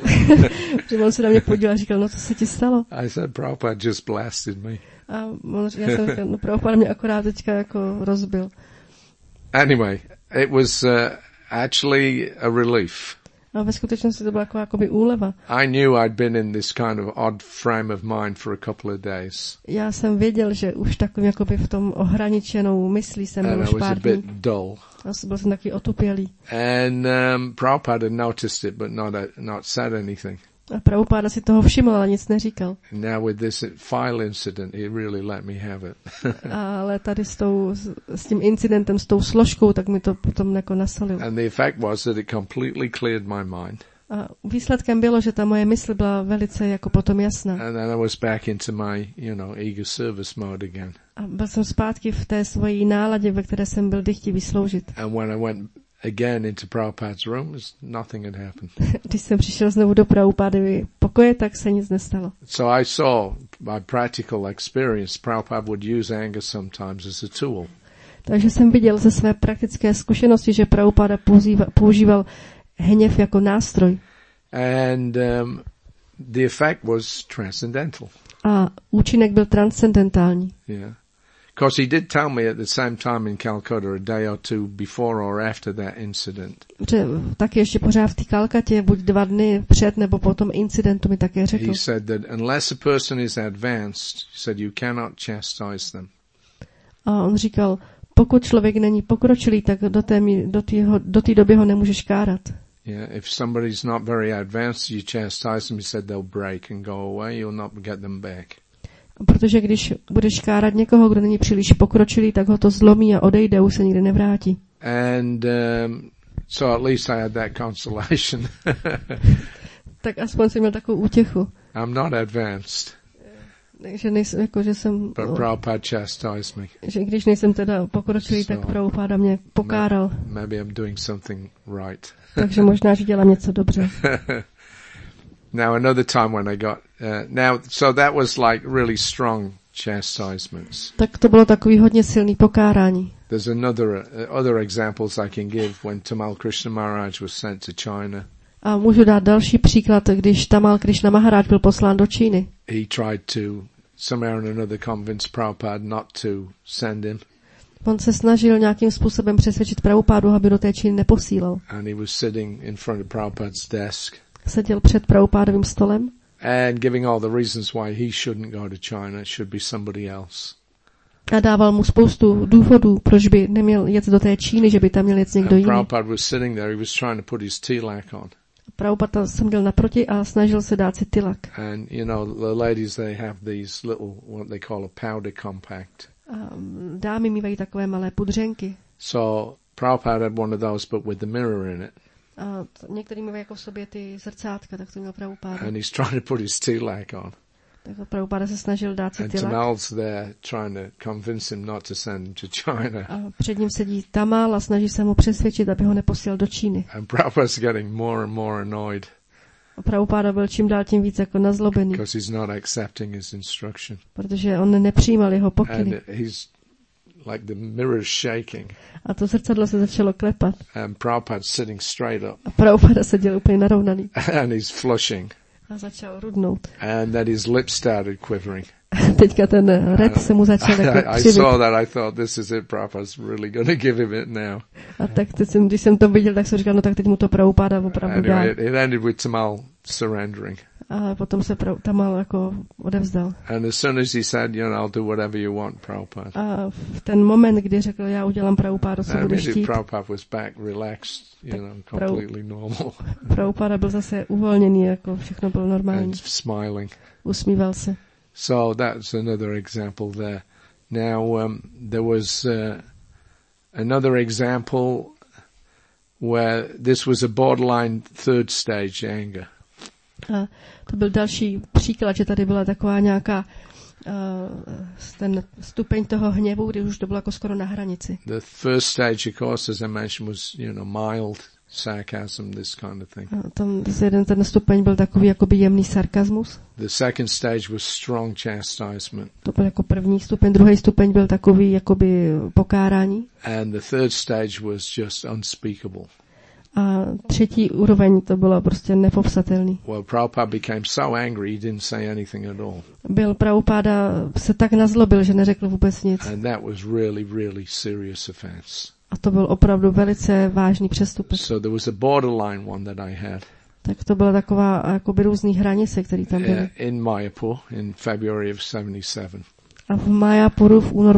Že on se na mě podíval a říkal, no co se ti stalo? I said, Prabhupada just blasted me. A já jsem říkal, no Prabhupada mě akorát teďka jako rozbil. Anyway, it was actually a relief. A ve skutečnosti to byla jako jakoby úleva. I knew I'd been in this kind of odd frame of mind for a couple of days. Já jsem věděl, že už takovým jakoby v tom ohraničenou myslí jsem byl And už I was a pár bit dní. dull. A byl jsem takový otupělý. And Prabhupada noticed it, but not said anything. A Prabhupada si toho všiml, ale nic neříkal. Now with this file incident, he really let me have it. Ale tady s tím incidentem, s tou složkou, tak mi to potom jako nasolil. And the effect was that it completely cleared my mind. A výsledkem bylo, že ta moje mysl byla velice jako potom jasná. And then I was back into my, eager service mode again. A byl jsem zpátky v té svojí náladě, ve které jsem byl dychtivý sloužit. And when I went again into Prabhupada's room, nothing had happened. Když jsem přišel znovu do Prabhupadovy pokoje, tak se nic nestalo. So I saw by practical experience, Prabhupada would use anger sometimes as a tool. Takže jsem viděl ze své praktické zkušenosti, že Prabhupada používal hněv jako nástroj. And the effect was transcendental. A účinek byl transcendentální. Yeah. Because he did tell me at the same time in Calcutta, a day or two before or after that incident. Taky ještě pořád v té Kalkatě, buď 2 dny před nebo po tom incidentu mi také řekl. He said that unless a person is advanced, he said you cannot chastise them. A on říkal, pokud člověk není pokročilý, tak do té doby ho nemůžeš kárat. Yeah, if somebody's not very advanced, you chastise them, he said they'll break and go away, you'll not get them back. Protože když budeš kárat někoho, kdo není příliš pokročilý, tak ho to zlomí a odejde, už se nikdy nevrátí. And so at least I had that consolation. Tak aspoň jsem měl takovou útěchu. I'm not advanced. Takže nejsem, jako, že jsem... But Prabhupada chastised me. Že když nejsem teda pokročilý, tak Prabhupada mě pokáral. Maybe I'm doing something right. Takže možná, že dělám něco dobře. Now another time when I got so that was like really strong chastisements. Tak to bylo takový hodně silný pokárání. There's other examples I can give when Tamal Krishna Maharaj was sent to China. A můžu dát další příklad, když Tamal Krishna Maharaj byl poslán do Číny. He tried to somehow or another convince Prabhupada not to send him. On se snažil nějakým způsobem přesvědčit Prabhupádu, aby do té Číny neposílal. And he was sitting in front of Prabhupada's desk. Seděl před Prabhupádovým stolem. And giving all the reasons why he shouldn't go to China, it should be somebody else. A dával mu spoustu důvodů, proč by neměl jet do té Číny, že by tam měl jet někdo jiný. Prabhupada was sitting there, he was trying to put his tilak on. Prabhupada jsem dělal naproti a snažil se dát si tilak. And, you know, the ladies, they have these little, what they call a powder compact. A dámy mývají takové malé pudřenky. So Prabhupada had one of those, but with the mirror in it. A některý mývají jako v sobě ty zrcátka, tak to měl Prabhupada. And he's trying to put his tilak on. Tak Prabhupada se snažil dát si And tilak. Tamal's there trying to convince him not to send him to China. A před ním sedí Tamal a snaží se mu přesvědčit, aby ho neposílal do Číny. And Prabhupada's getting more and more annoyed A Prabhupada byl čím dál tím víc jako nazlobený, because he's not accepting his instruction. protože on nepřijímal jeho And pokyny. he's like the mirror's shaking. A to zrcadlo se začalo klepat. And Prabhupada's sitting straight up. A Prabhupada seděl úplně narovnaný And he's flushing. a začal rudnout. And then his lips started quivering. Teďka ten red se mu začal jako I křivit. saw that, I thought, this is it, Prabhupada's really going to give him it now. A tak když jsem to viděl, tak jsem říkal, no tak teď mu to Prabhupada opravdu dá. Anyway, it ended with Tamal surrendering. A potom se Tamal jako odevzdal. And as soon as he said, you know, I'll do whatever you want, Prabhupada. A v ten moment, kdy řekl, já udělám Prabhupada, co budeš chtít, Prabhupada was back relaxed, you know, completely normal. Prabhupada byl zase uvolněný, jako všechno bylo normální. And smiling. Usmíval se. So that's another example there. Now, there was another example where this was a borderline third stage anger. A to byl další příklad, že tady byla taková nějaká ten stupeň toho hněvu, kdy už to bylo jako skoro na hranici. The first stage, of course, as I mentioned, was, you know, mild sarcasm, this kind of thing. Ten stupeň byl takový jakoby jemný sarkazmus. The second stage was strong chastisement. To byl jako první stupeň, druhý stupeň byl takový jakoby pokárání. And the third stage was just unspeakable. A třetí úroveň to bylo prostě nepopsatelný. Well, Prabhupada became so angry he didn't say anything at all. Byl Prabhupada se tak nazlobil, že neřekl vůbec nic. And that was really, really serious offense. A to byl opravdu velice vážný přestupek. So there was a borderline one that I had. Tak to byla taková jakoby různý hranice, které tam byly. In Mayapur in February of 77. A v Mayapuru v únoru I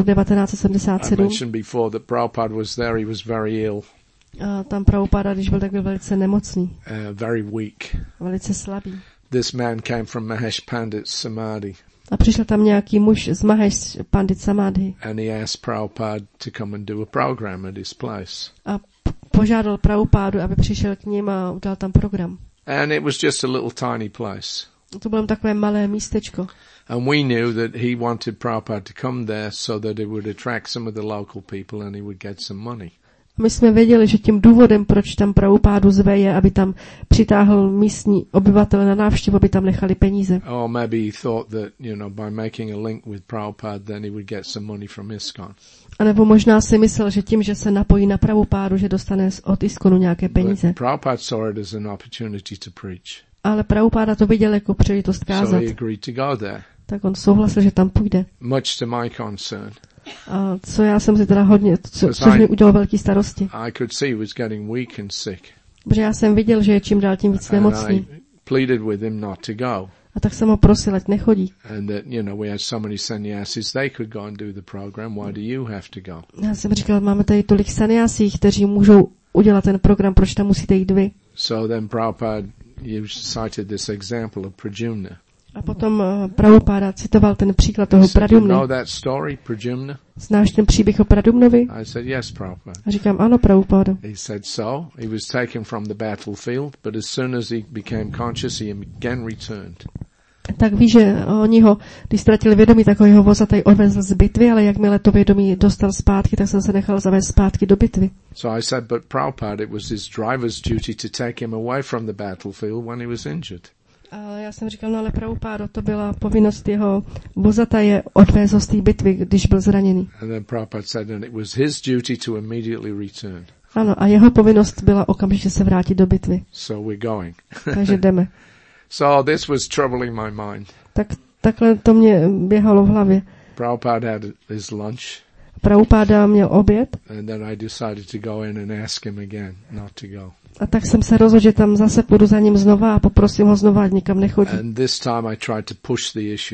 1977 mentioned before that Prabhupada was there. He was very ill, a tam Prabhupada, když byl, tak byl velice nemocný, very weak. velice slabý. This man came from Mahesh Pandit's Samadhi. A přišel tam nějaký muž z Mahesh Pandit Samadhi And he asked Prabhupada to come and do a program at his place. a požádal Prabhupádu, aby přišel k ním a udělal tam program. And it was just a little tiny place. To bylo takové malé místečko. And we knew that he wanted Prabhupada to come there so that it would attract some of the local people and he would get some money. My jsme věděli, že tím důvodem, proč tam Prabhupádu zve, je, aby tam přitáhl místní obyvatele na návštěvu, aby tam nechali peníze. Or maybe he thought that, you know, by making a link with Prabhupada, then he would get some money from ISKCON. A nebo možná si myslel, že tím, že se napojí na Prabhupádu, že dostane od ISKCONu nějaké peníze. But Prabhupada saw it as an opportunity to preach. Ale Prabhupáda to viděl jako příležitost So kázat. he agreed to go there. Tak on souhlasil, že tam půjde. Much to my concern. A co já jsem si teda hodně, což mi udělalo velký starosti. I could see he was getting weak and sick. Protože já jsem viděl, že je čím dál tím víc And nemocný. I pleaded with him not to go. A tak jsem ho prosil, ať nechodí. And that, you know, we had so many sannyasis, they could go and do the program. Why do you have to go? Já jsem říkal, máme tady tolik saniasí, kteří můžou udělat ten program, proč tam musíte jít vy. So then Prabhupada, you cited this example of Pradyumna. A potom Prabhupáda citoval ten příklad toho He said, you Pradyumny. know that story, Pradyumna? Znáš ten příběh o Pradyumnovi? I said, yes, Prabhupada. A říkám, ano, Prabhupáda. He said, so, he was taken from the battlefield, but as soon as he became conscious, he again returned. Tak ví, že oni ho, když ztratili vědomí, tak ho jeho vozatej odvezl z bitvy, ale jakmile to vědomí dostal zpátky, tak jsem se nechal zavést zpátky do bitvy. So I said, but Prabhupada, it was his driver's duty to take him away from the battlefield when he was injured. A já jsem říkal, no ale Prabhupádo, to byla povinnost jeho vozataje odvést ho z té bitvy, když byl zraněný. And then Prabhupada said, and it was his duty to immediately return. Ano, a jeho povinnost byla okamžitě se vrátit do bitvy. So we're going. Takže jdeme. So this was troubling my mind. Takhle to mě běhalo v hlavě. Prabhupada had his lunch. Prabhupáda měl oběd. And then I decided to go in and ask him again not to go. A tak jsem se rozhodl, že tam zase půjdu za ním znova a poprosím ho znova, ať nikam nechodí. And this time I tried to push the issue.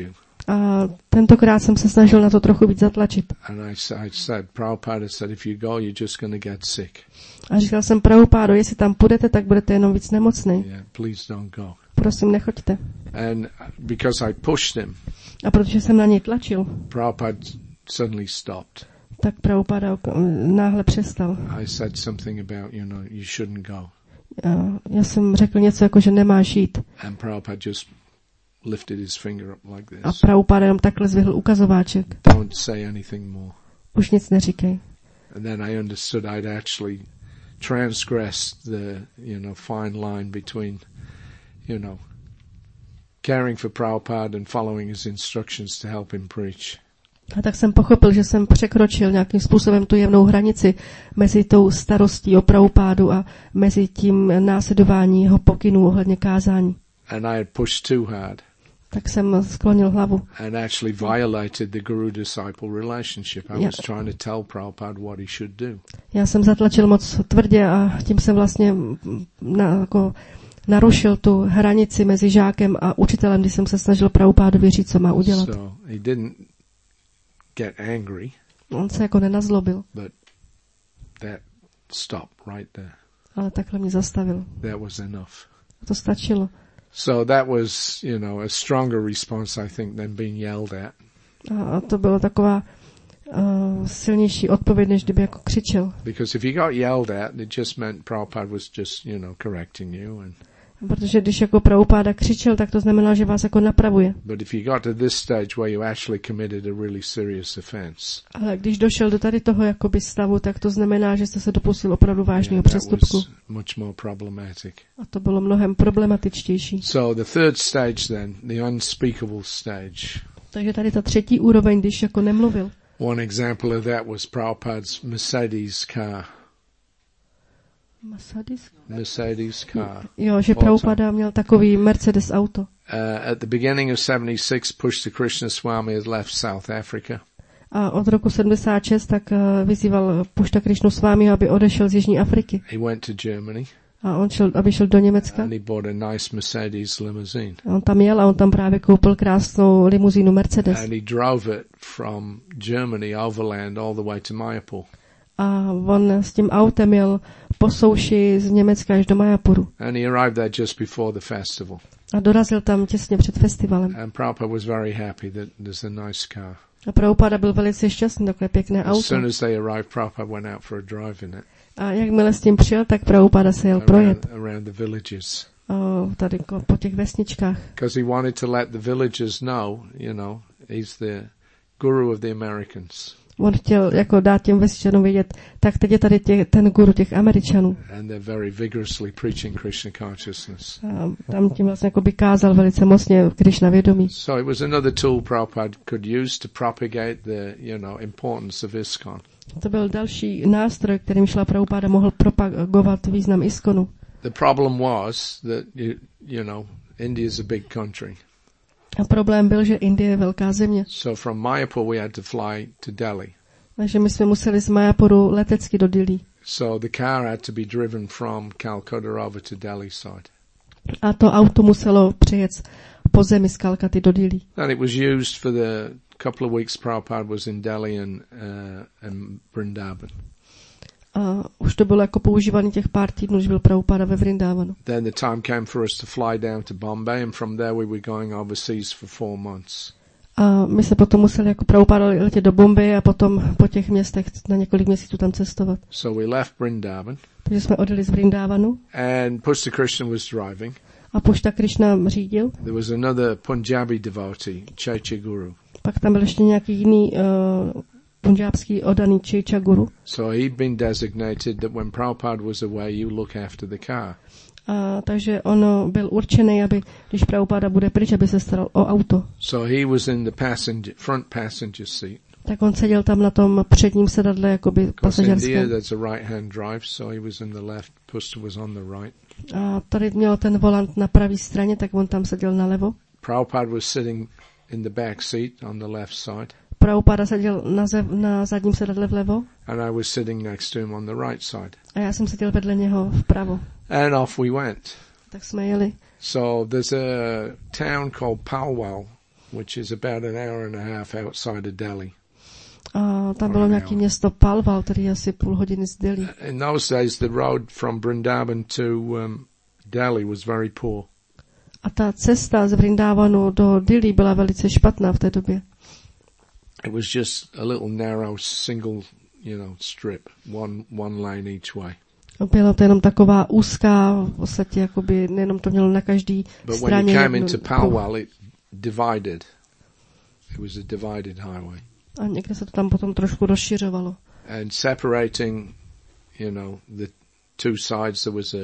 A tentokrát jsem se snažil na to trochu víc zatlačit. And I said, Prabhupada said, if you go, you're just going to get sick. A říkal jsem Prabhupádo, jestli tam půjdete, tak budete jenom víc nemocnej. Yeah, please don't go. Prosím, nechoďte. And because I pushed him, A protože jsem na něj tlačil, Prabhupada suddenly stopped. tak Prabhupáda náhle přestal. I said something about, you shouldn't go. Já jsem řekl něco jako, že nemáš jít. And Prabhupada just lifted his finger up like A this. Prabhupáda jenom takhle zvihl ukazováček. Don't say anything more. Už nic neříkej. And then I understood I'd actually transgressed the, fine line between, caring for Prabhupada and following his instructions to help him preach. A tak jsem pochopil, že jsem překročil nějakým způsobem tu jemnou hranici mezi tou starostí o Prabhupádu a mezi tím následování jeho pokynů ohledně kázání. And I had pushed too hard. Tak jsem sklonil hlavu. And actually violated the guru-disciple relationship. I was trying to tell Prabhupada what he should do. Já jsem zatlačil moc tvrdě a tím jsem vlastně narušil tu hranici mezi žákem a učitelem, když jsem se snažil Prabhupádovi říct, co má udělat. So he didn't get angry. On se jako nenazlobil. But that stopped right there. Ale takhle mě zastavil. That was enough. To stačilo. So that was, a stronger response, I think, than being yelled at. A to bylo taková silnější odpověď, než kdyby jako křičel. Because if you got yelled at, it just meant Prabhupada was just, correcting you. Protože když jako Prabhupáda křičel, tak to znamená, že vás jako napravuje. But if you got to this stage where you actually committed a really serious offense. Ale když došel do tady toho jakoby stavu, tak to znamená, že jste se dopustil opravdu vážného přestupku. Much more problematic. A to bylo mnohem problematičtější. So the third stage then, the unspeakable stage. Takže tady ta třetí úroveň, když jako nemluvil. One example of that was Prabhupada's Mercedes car. Mercedes car. Jo, že Prabhupada měl takový Mercedes auto. At the beginning of 76, Pushta Krishna Swami had left South Africa. A od roku 76 tak vyzýval Pushta Krishnu Swami, aby odešel z Jižní Afriky. He went to Germany. A on aby šel do Německa. And he bought a nice Mercedes limousine. A on tam jel a on tam právě koupil krásnou limuzínu Mercedes. And he drove it from Germany overland all the way to Mayapur. A on s tím autem jel po souši z Německa až do Mayapuru. And he arrived there just before the festival. A dorazil tam těsně před festivalem. And Prabhupada was very happy that there's a nice car. A Prabhupada byl velice šťastný, takové pěkné auto. As soon as they arrived, Prabhupada went out for a drive in it. A jakmile s tím přijel, tak Prabhupada se jel projet. Around the villages. Tady po těch vesničkách. Because he wanted to let the villagers know, he's the guru of the Americans. On chtěl jako dát těm vesničanům vědět, tak teď je tady ten guru těch Američanů. And they're very vigorously preaching Krishna consciousness. A tam tím vlastně jako by kázal velice mocně Krishna vědomí. So it was another tool Prabhupada could use to propagate the, importance of ISKCON. To byl další nástroj, kterým šla Prabhupada mohl propagovat význam ISKCONu. The problem was that, India is a big country. A problém byl, že Indie je velká země. So from Mayapur we had to fly to Delhi. Takže my jsme museli z Mayapuru letecky do Dillí. So the car had to be driven from Calcutta over to Delhi side. A to auto muselo přejet po zemi z Kalkaty do Dillí. And it was used for the couple of weeks Prabhupada was in Delhi and Vrindavan. A už to bylo jako používaný těch pár týdnů, když byl Prabhupada ve Vrindavanu. Then the time came for us to fly down to Bombay, and from there we were going overseas for 4 months. A my se potom museli jako Prabhupada letět do Bombeje a potom po těch městech na několik měsíců tam cestovat. So we left Vrindavan. Takže jsme odjeli z Vrindavanu. And Pushta Krishna was driving. A Pushta Krishna řídil. There was another Punjabi devotee, Chaitya Guru. Pak tam byl ještě nějaký jiný punjábský oddaný Chaitya Guru. So he'd been designated that when Prabhupada was away, you look after the car. Takže on byl určený, aby když Prabhupada bude pryč, aby se staral o auto. So he was in the front passenger seat. Tak on seděl tam na tom předním sedadle, jakoby pasažerském. In India there's a right-hand drive, so he was in the left, Pushta was on the right. A tady měl ten volant na pravé straně, tak on tam seděl nalevo. Prabhupada was sitting in the back seat on the left side. Prabhupada seděl na zadním sedadle vlevo. And I was sitting next to him on the right side. A já jsem seděl vedle něho vpravo. And off we went. Tak jsme jeli. So there's a town called Palwal. which is about an hour and a half outside of Delhi. A tam bylo nějaké město Palwal, který je asi půl hodiny z Delhi. In those days, the road from Vrindavan to Delhi was very poor. A ta cesta z Vrindavanu do Dili byla velice špatná v té době. It was just a little narrow single, strip, one lane each way. Byla to jenom taková úzká, v podstatě jakoby nejenom to mělo na každý But straně. when you came into Palwal, it divided. It was a divided highway. A někde se to tam potom trošku rozšiřovalo. And separating, the two sides, there was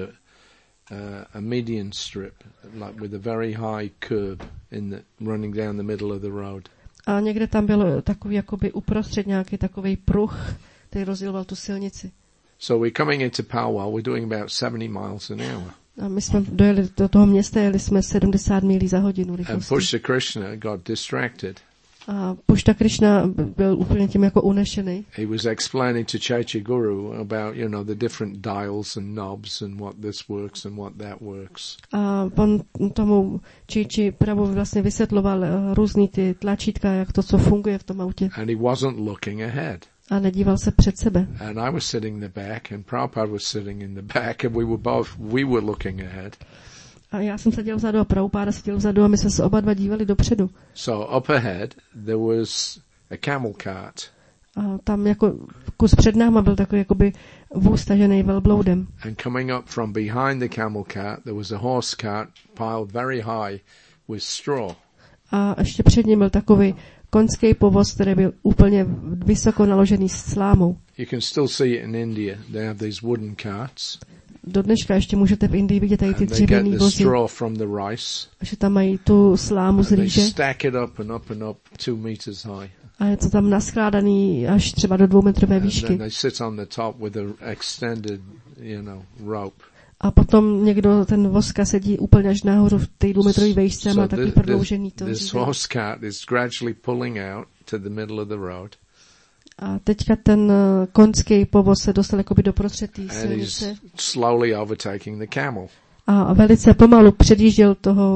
a median strip, like with a very high curb running down the middle of the road. A někde tam byl takový jakoby uprostřed nějaký takový pruh, který rozděloval tu silnici. So we're coming into Palwal, we're doing about 70 miles an hour. A my jsme dojeli do toho města, jeli jsme 70 mílí za hodinu And rychlosti. Pushta Krishna got distracted. A Pushta Krishna byl úplně tím jako unešený. He was explaining to Chaitya Guru about, the different dials and knobs and what this works and what that works. A on tomu Chaitya Prabhu vlastně vysvětloval různý ty tlačítka, jak to, co funguje v tom autě. And he wasn't looking ahead. A nedíval se před sebe. And I was sitting in the back and Prabhupada was sitting in the back and we were looking ahead. A já jsem seděl vzadu a Prabhupáda seděl vzadu a my jsme se oba dva dívali dopředu. So up ahead there was a camel cart. A tam jako kus před náma byl takový jakoby vůz tažený velbloudem. And coming up from behind the camel cart there was a horse cart piled very high with straw. A ještě před ním byl takový koňský povoz, který byl úplně vysoko naložený s slámou. You can still see it in India. They have these wooden carts. Do dneška ještě můžete v Indii vidět tady ty And they get dřevěný the vozy. straw from the rice. Že tam mají tu slámu z And they rýže. stack it up and up and up 2 meters high. A je to tam naskládaný až třeba do 2metrové And výšky. then they sit on the top with an extended, rope. A potom někdo, ten vozka, sedí úplně až nahoru v té 2metrové výšce a má taky prodloužený to This řízení. horse cart is gradually pulling out to the middle of the road. A teďka ten koňský povoz se dostal jakoby do prostřed té And silnice. he's slowly overtaking the camel. A velice pomalu předjížděl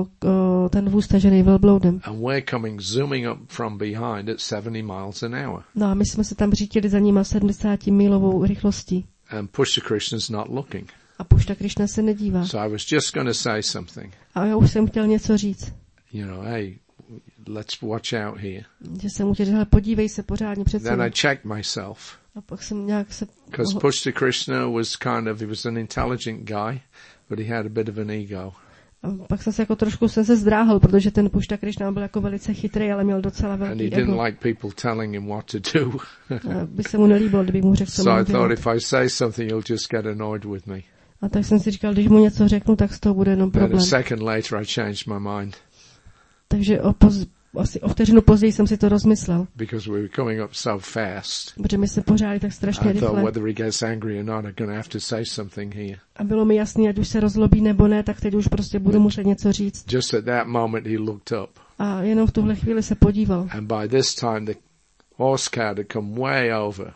ten vůz tažený velbloudem. And we're zooming up from behind at 70 miles an hour. No a my jsme se tam řítili za nima 70 mílovou rychlostí. And Pushta Krishna's not looking. A Pushta Krishna se nedívá. So I was just going to say something. A já už jsem chtěl něco říct. Hey, let's watch out here. Že jsem mu chtěl říct, hele, podívej se pořádně před Then sebou. I checked myself. A pak jsem nějak se... Because Pushta Krishna he was an intelligent guy, but he had a bit of an ego. A pak jsem se jako trošku se zdráhal, protože ten Pushta Krishna byl jako velice chytrý, ale měl docela And he velký didn't ego. like people telling him what to do. A by se mu nelíbilo, kdybych mu řekl, co So mám I thought dělat. if I say something, he'll just get annoyed with me. A tak jsem si říkal, když mu něco řeknu, tak z toho bude jenom But a problém. second later, I changed my mind Takže asi o vteřinu později jsem si to rozmyslel, because we were coming up so fast. protože my se pořádali tak strašně I thought rychle. whether he gets angry or not, I'm going to have to say something here. A bylo mi jasný, ať už se rozlobí nebo ne, tak teď už prostě budu muset něco říct. Just at that moment, he looked up. A jenom v tuhle chvíli se podíval. And by this time, the horse cart had come way over.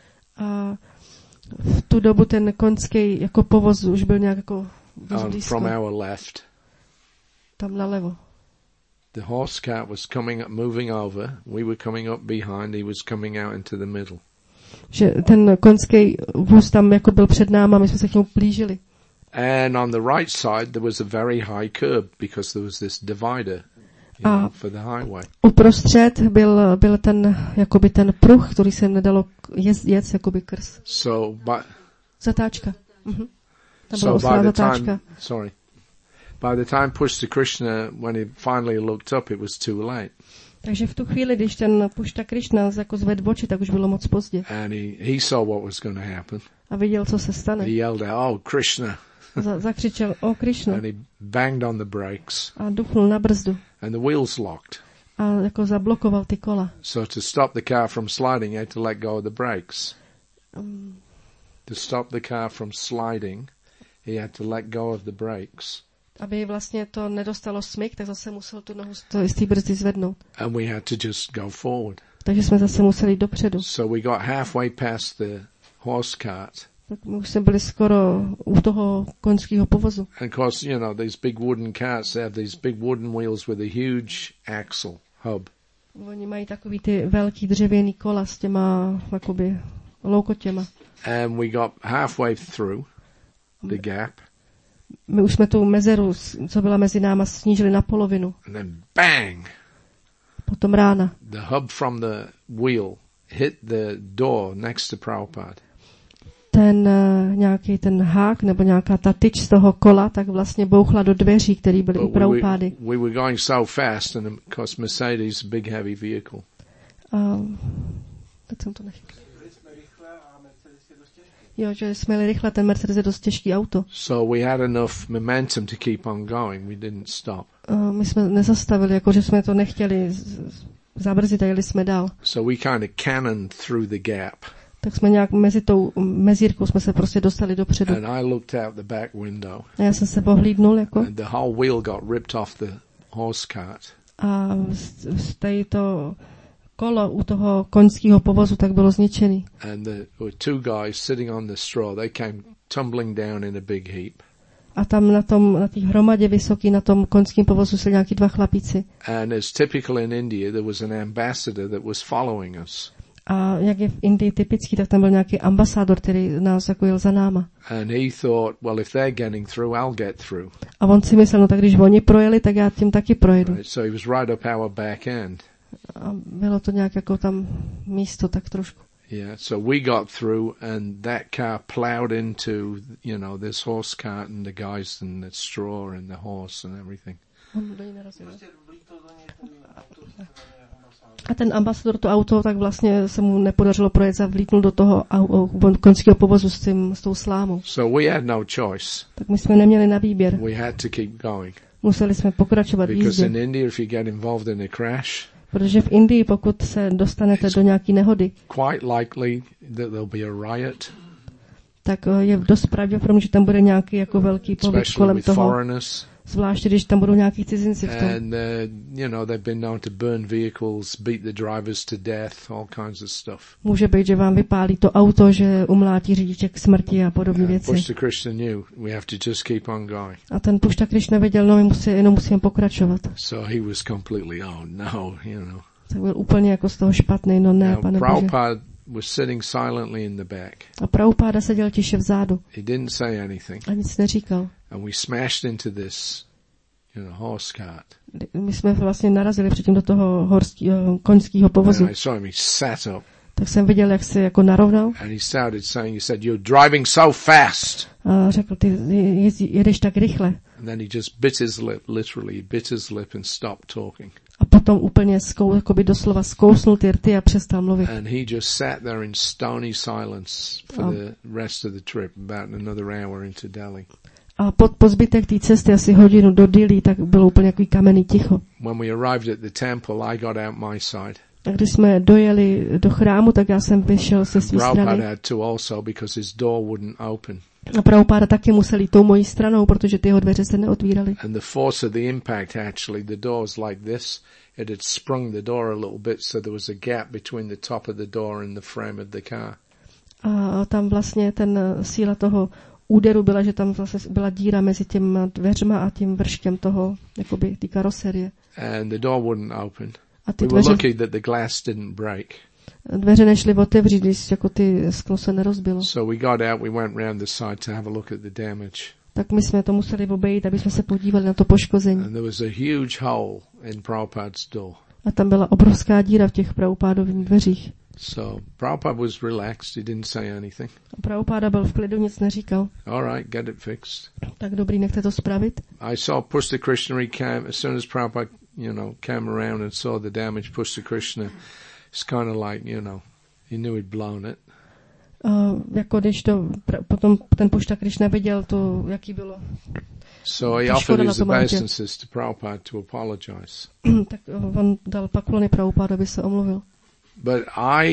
A v tu dobu ten koňský jako povoz už byl nějak jako dost blízko, From our left. tam nalevo. The horse cart was moving over. We were coming up behind. He was coming out into the middle. Že ten koňský vůz tam jako byl před náma, my jsme se k němu plížili. And on the right side, there was a very high curb because there was this divider for the highway. Uprostřed byl jakoby ten pruh, který se nedalo jet jakoby krz. Zatáčka. Tam byla ostrá zatáčka. By the time Pushta Krishna, when he finally looked up, it was too late. Takže v tu chvíli, když ten Pushta Krishna jako zvedl oči, tak už bylo moc pozdě. And he saw what was going to happen. A viděl, co se stane. He yelled out, "Oh, Krishna!" Zakřičel, "O Krishna!" And he banged on the brakes. A dupnul na brzdu. And the wheels locked. A jako zablokoval ty kola. So to stop the car from sliding, he had to let go of the brakes. To stop the car from sliding, he had to let go of the brakes. Aby vlastně to nedostalo smyk, tak zase musel tu nohu z té brzdy zvednout. And we had to just go forward. Takže jsme zase museli dopředu. So we got halfway past the horse cart. Tak my už jsme byli skoro u toho koňského povozu. And of course, these big wooden carts, they have these big wooden wheels with a huge axle. hub. Oni mají takový ty velký dřevěný kola s těma jakoby loukotěma. And we got halfway through the gap. My už jsme tu mezeru, co byla mezi náma, snížili na polovinu. And then bang! Potom rána. The hub from the wheel hit the door next to Prabhupada. Ten nějaký ten hák nebo nějaká ta tyč z toho kola, tak vlastně bouchla do dveří, které byly u Prabhupády. We were going so fast, and of course Mercedes, a big heavy vehicle. Teď jsem to nechytl. Jo, že jsme jeli rychle, ten Mercedes je dost těžký auto. So we had enough momentum to keep on going. We didn't stop. My jsme nezastavili, jakože jsme to nechtěli zabrzdit a jeli jsme dál. So we kind of cannoned through the gap. Tak jsme nějak mezi tou mezírkou jsme se prostě dostali dopředu. And I looked out the back window. A já jsem se pohlídnul jako. And the whole wheel got ripped off the horse cart. A to kolo u toho koňského povozu tak bylo zničený. And there were two guys sitting on the straw. They came tumbling down in a big heap. A tam na té hromadě vysoký, na tom koňském povozu se nějaký dva chlapíci. And as typical in India, there was an ambassador that was following us. A jak je v Indii typický, tak tam byl nějaký ambasádor, který nás jako jel za náma. And he thought, well, if they're getting through, I'll get through. A on si myslel, no tak když oni projeli, tak já tím taky projedu. Right, so he was right up our back end. A bylo to nějak jako tam místo tak trošku. Yeah, so we got through, and that car plowed into, this horse cart and the guys and the straw and the horse and everything. A ten ambasador to auto, tak vlastně se mu nepodařilo projet a vlítnul do toho koňského povozu s tou slámou. So we had no choice. Tak my jsme neměli na výběr. We had to keep going. Museli jsme pokračovat v Because jízdě. in India, if you get involved in a crash, protože v Indii, pokud se dostanete do nějaký nehody, quite likely that there'll be a riot, tak je dost pravděpodobné, že tam bude nějaký jako velký povyk kolem toho. Foreigners. Zvláště, když tam budou nějaký cizinci v tom. And, they've been known to burn vehicles, beat the drivers to death, all kinds of stuff. Může být, že vám vypálí to auto, že umlátí řidiče k smrti a podobné věci. Pushta Krishna knew we have to just keep on going. A ten Pushta Krishna věděl, no my jenom musíme pokračovat. So he was completely, no. Tak byl úplně jako z toho špatný, no ne, pane Bože. Prabhupada was sitting silently in the back. A Prabhupada seděl tiše vzadu. He didn't say anything. A nic neříkal. And we smashed into this, horse cart. My jsme vlastně narazili předtím do toho koňského povozu. And I saw him, he sat up. Tak jsem viděl, jak se jako narovnal. And he said, you're driving so fast. A řekl, ty jedeš tak rychle. And then he just bit his lip, literally bit his lip and stopped talking. A potom úplně jakoby doslova zkousnul ty rty a přestal mluvit. And he just sat there in stony silence for the rest of the trip, about another hour into Delhi. A po zbytek té cesty asi hodinu do Dili, tak bylo úplně takový kamenný ticho. When we arrived at the temple, I got out my side. A když jsme dojeli do chrámu, tak já jsem vyšel se své strany. Prabhupada had to also because his door wouldn't open. A Prabhupada taky musel jít tou mojí stranou, protože ty jeho dveře se neotvíraly. And the force of the impact, actually, the door's like this. It had sprung the door a little bit, so there was a gap between the top of the door and the frame of the car. A tam vlastně síla toho úderu byla, že tam vlastně byla díra mezi těma dveřma a tím vrškem toho, jakoby ty karoserie. And the door wouldn't open. A ty We were lucky that the glass didn't break. Dveře nešly otevřít, když jako ty sklo se nerozbilo. So we got out, we went round the side to have a look at the damage. Tak my jsme to museli obejít, aby jsme se podívali na to poškození. And there was a huge hole in Prabhupada's door. A tam byla obrovská díra v těch Prabhupádových dveřích. So Prabhupada was relaxed, he didn't say anything. A Prabhupada byl v klidu, nic neříkal. All right, get it fixed. Tak dobrý, nechte to spravit. I saw Pushta Krishna, he came, as soon as Prabhupada, came around and saw the damage, Pushta Krishna, it's kind of like, he knew he'd blown it. Jako když potom ten Pushta Krishna viděl to, jaký bylo. So he offered his obeisances to Prabhupada to apologize. Tak on dal paklony Prabhupada, aby se omluvil. But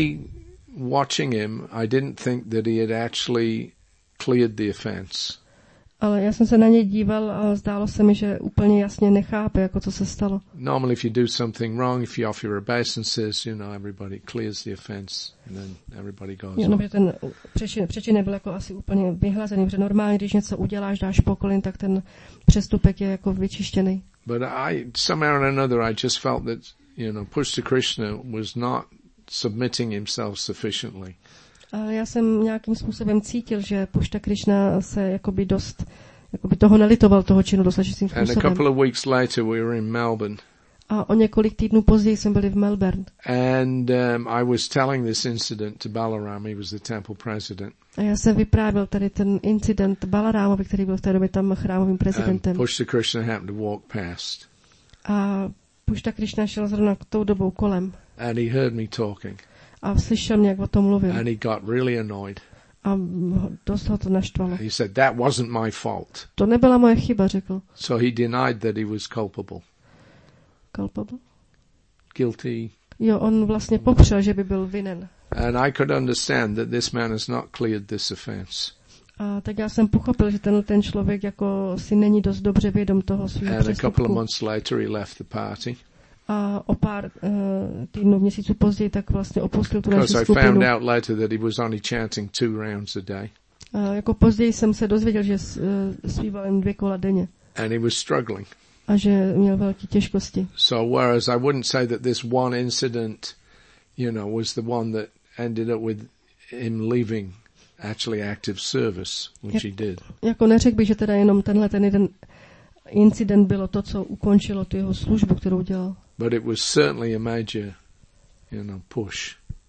watching him, I didn't think that he had actually cleared the offense. Ale já jsem se na něj díval a zdálo se mi, že úplně jasně nechápe, jako co se stalo. Normally if you do something wrong, if you offer your obeisances, everybody clears the offense and then everybody goes on. Že ten přečin nebyl jako asi úplně vyhlazený, protože normálně, když něco uděláš, dáš poklon, tak ten přestupek je jako vyčištěný. But somehow or another, I just felt that, Pushta Krishna was not submitting himself sufficiently. Ale já jsem nějakým způsobem cítil, že Pushta Krishna se jakoby dost toho nelitoval, toho činu dostatečným And a způsobem. couple of weeks later we were in Melbourne. A o několik týdnů později jsme byli v Melbourne. And I was telling this incident to Balaram, he was the temple president. A já jsem vyprávěl tady ten incident Balarámovi, který byl v té době tam chrámovým prezidentem. And Pushta Krishna happened to walk past. A Pushta Krishna šel zrovna tou dobou kolem. And he heard me talking. A slyšel mě, jak o tom mluvil. And he got really annoyed. A dost ho to naštvalo. He said, that wasn't my fault. To nebyla moje chyba, řekl. So he denied that he was culpable. Culpable? Guilty. Jo, on vlastně popřel, že by byl vinen. And I could understand that this man has not cleared this offense. A tak já jsem pochopil, že ten člověk jako si není dost dobře vědom toho svého And a couple of přestupku. months later he left the party. A o pár týdnů, měsíců později tak vlastně opustil tu naši Because I skupinu. found out later that he was only chanting 2 rounds a day. A jako později jsem se dozvěděl, že zpíval jen 2 kola denně. And he was struggling. A že měl velké těžkosti. So whereas I wouldn't say that this one incident, was the one that ended up with him leaving actually active service, which he did. Jako neřekl bych, že teda jenom ten jeden incident bylo to, co ukončilo tu jeho službu, kterou dělal. But it was certainly a major, push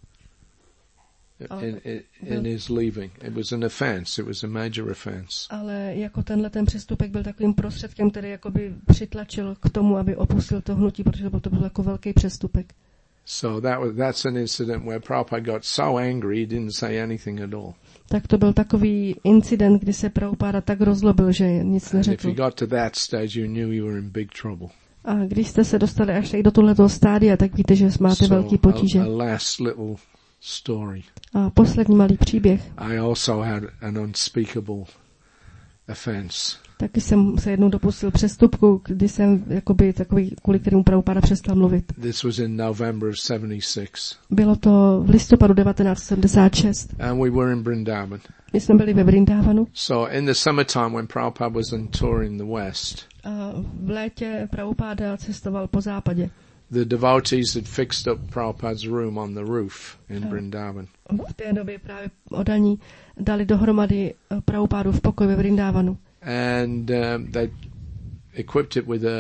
in his leaving. It was an offense. It was a major offense. Ale jako ten přestupek byl takovým prostředkem, který jakoby přitlačil k tomu, aby opustil to hnutí, protože to byl jako velký přestupek. So that's an incident where Prabhupada got so angry he didn't say anything at all. Tak to byl takový incident, kdy se Prabhupada tak rozlobil, že nic And if neřekl. you got to that stage, you knew you were in big trouble. A když jste se dostali až do tohletoho stádia, tak víte, že máte velký potíže. A last little story. A poslední malý příběh. I also had an unspeakable offense. Taky jsem se jednou dopustil přestupku, kdy jsem jakoby takový, kvůli kterému Prabhupada přestal mluvit. This was in November of 76. Bylo to v listopadu 1976. And we were in Vrindavan. My jsme byli ve Vrindávanu. So in the summertime when Prabhupada was on tour in the West, A v létě Prabhupada cestoval po západě. the devotees had fixed up Prabhupada's room on the roof in Vrindavan. V té době právě oddaní dali dohromady Prabhupádu v pokoji ve Vrindávanu. And they equipped it with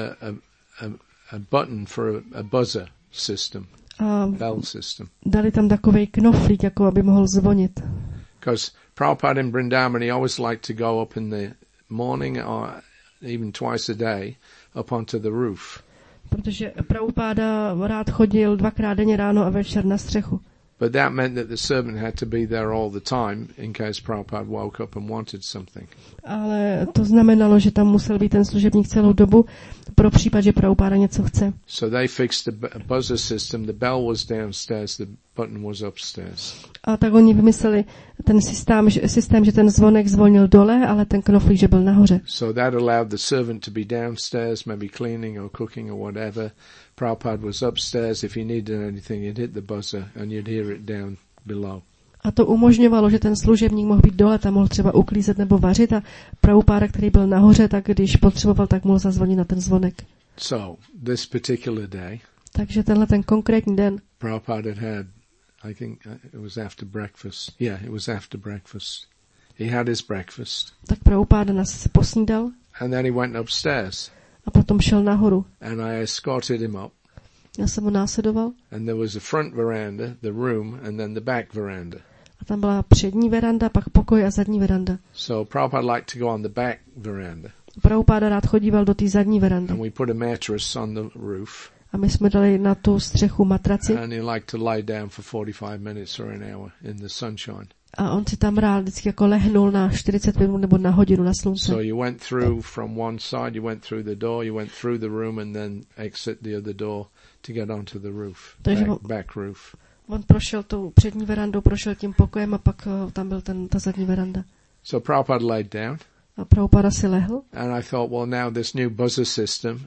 a button for a buzzer system, bell system. Dali tam takovej knoflík, jako aby mohl zvonit. Because Prabhupada in Vrindavan, he always liked to go up in the morning or even twice a day up onto the roof. Protože Prabhupada rád chodil 2krát denně ráno a večer na střechu. But that meant that the servant had to be there all the time in case Prabhupada woke up and wanted something. Ale to znamenalo, že tam musel být ten služebník celou dobu pro případ, že Prabhupada něco chce. So they fixed a buzzer system. The bell was downstairs, the button was upstairs. A tak oni vymysleli ten systém, že ten zvonek zvonil dole, ale ten knoflík, že byl nahoře. So that allowed the servant to be downstairs, maybe cleaning or cooking or whatever. Prabhupada was upstairs. If he needed anything, he'd hit the buzzer and you'd hear it down below. A to umožňovalo, že ten služebník mohl být dole, tam mohl třeba uklízet nebo vařit a Prabhupada, který byl nahoře, tak když potřeboval, tak mohl zazvonit na ten zvonek. So this particular day, Takže ten konkrétní den Prabhupada had, I think it was after breakfast. Yeah, it was after breakfast. He had his breakfast. tak Prabhupada nás posnídal And then he went upstairs. a potom šel nahoru. And I escorted him up. Já jsem ho následoval And there was a front veranda, the room, and then the back veranda. a tam byla přední veranda, pak pokoj a zadní veranda. So Prabhupada liked to go on the back veranda. Prabhupada rád chodíval do té zadní verandy. And we put a mattress on the roof. A my jsme dali na tu střechu matraci And he liked to lie down for 45 minutes or an hour in the sunshine. a on si tam rád vždycky jako lehnul na 40 minut nebo na hodinu na slunce. So you went through from one side, you went through the door, you went through the room and then exit the other door to get onto the roof, back roof. On prošel tou přední verandou, prošel tím pokojem a pak tam byl ta zadní veranda. So Prabhupada laid down. A Prabhupada si lehl. And I thought, well, now this new buzzer system,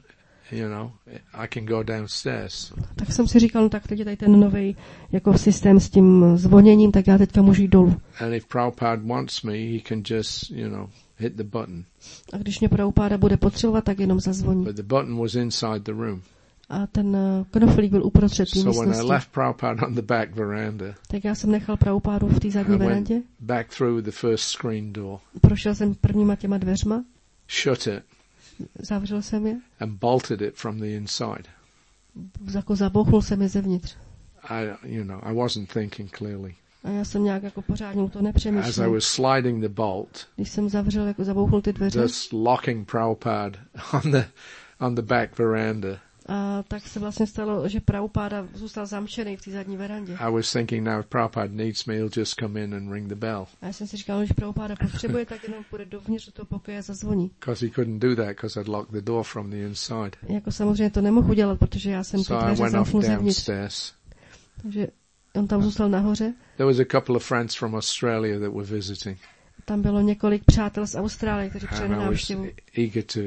I can go downstairs. Tak jsem si říkal, no tak teď je tady ten nový jako systém s tím zvoněním, tak já teďka můžu jít dolů. And if Prabhupada wants me, he can just, hit the button. A když mě Prabhupada bude potřebovat, tak jenom zazvoní. But the button was inside the room. a ten knoflík byl uprostřed té So when I místnosti. left Prabhupada on the back veranda, Tak já jsem nechal Prabhupádu v té zadní I went verandě, back through the first screen door, prošel jsem prvníma těma dveřma, shut it, zavřel jsem je, and bolted it from the inside. jako zabouchnul jsem je zevnitř. I wasn't thinking clearly. A já jsem nějak jako pořádně to As I nepřemýšlel. was sliding the bolt, Když jsem zavřel, jako zabouchnul ty dveře, just locking Prabhupada on the back veranda, a tak se vlastně stalo, že Prabhupáda zůstal zamčený v té zadní verandě. I was thinking now if Prabhupada needs me, he'll just come in and ring the bell. A já jsem si říkal, že Prabhupáda potřebuje, tak jenom půjde dovnitř do toho pokoje a zazvoní. Because he couldn't do that because I'd locked the door from the inside. Jako samozřejmě to nemohl udělat, protože já jsem ty So I dveře went off zamknul zevnitř. downstairs. Takže on tam zůstal nahoře. There was a couple of friends from Australia that were visiting. Tam bylo několik přátel z Austrálie, kteří přijeli And na I was návštěvu. eager to,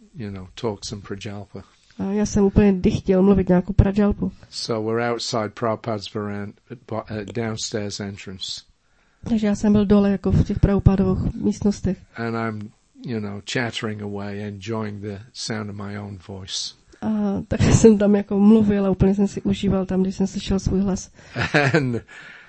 talk some Prajalpa. A já jsem úplně chtěl mluvit nějakou prajalpu. So we're outside Prabhupada's veranda, downstairs entrance. Takže já jsem byl dole jako v těch Prabhupádových místnostech. And I'm, chattering away, enjoying the sound of my own voice. A tak jsem tam jako mluvil a úplně jsem si užíval tam, když jsem slyšel svůj hlas. And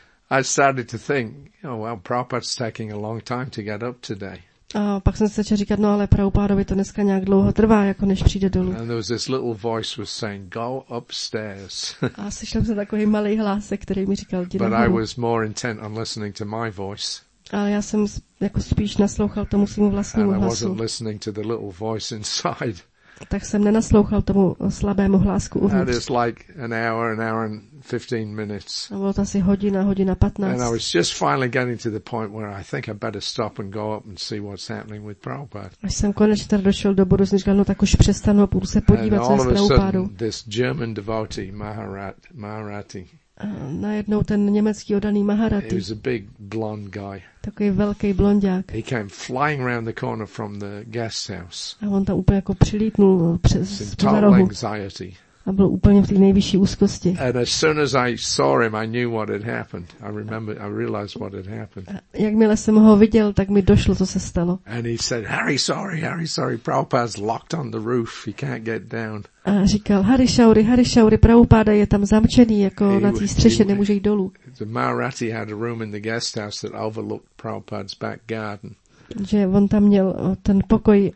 I started to think, Prabhupada's taking a long time to get up today. A pak jsem se začal říkat, no ale Prabhupádovi to dneska nějak dlouho trvá, jako než přijde dolů. And there was this little voice was saying, go upstairs. A slyšel jsem takový malý hlásek, který mi říkal, jdi But I nahoru. was more intent on listening to my voice. A já jsem jako spíš naslouchal tomu svému vlastnímu And I hlasu. wasn't listening to the little voice inside. Tak jsem nenaslouchal tomu slabému hlásku And uvnitř. it's like an hour and 15 minutes. A bylo to asi hodina And I 15. was just finally getting to the point where I think I better stop and go up and see what's happening with Prabhupada. Až jsem konečně tady došel do bodu, jsem říkal, no tak už přestanu a půjdu se And podívat, co all je s of a Prabhupádou. sudden, this German devotee, Maharati, A najednou ten německý oddaný he Maharati, was a big blonde guy. takový velký blondák. He came flying round the corner from the guest house. A on tam úplně jako přilítnul In přes total rohu anxiety. a byl úplně v té nejvyšší úzkosti. And as soon as I saw him, I knew what had happened. I realized what had happened. A jakmile jsem ho viděl, tak mi došlo, co se stalo. And he said, Harry, sorry, Prabhupada's locked on the roof. He can't get down. A říkal, Hari Shauri, Prabhupáda je tam zamčený, jako na té střeše, nemůže jít dolů. The Maharati had a room in the guest house that overlooked Prabhupada's back garden. Že on tam měl ten pokoj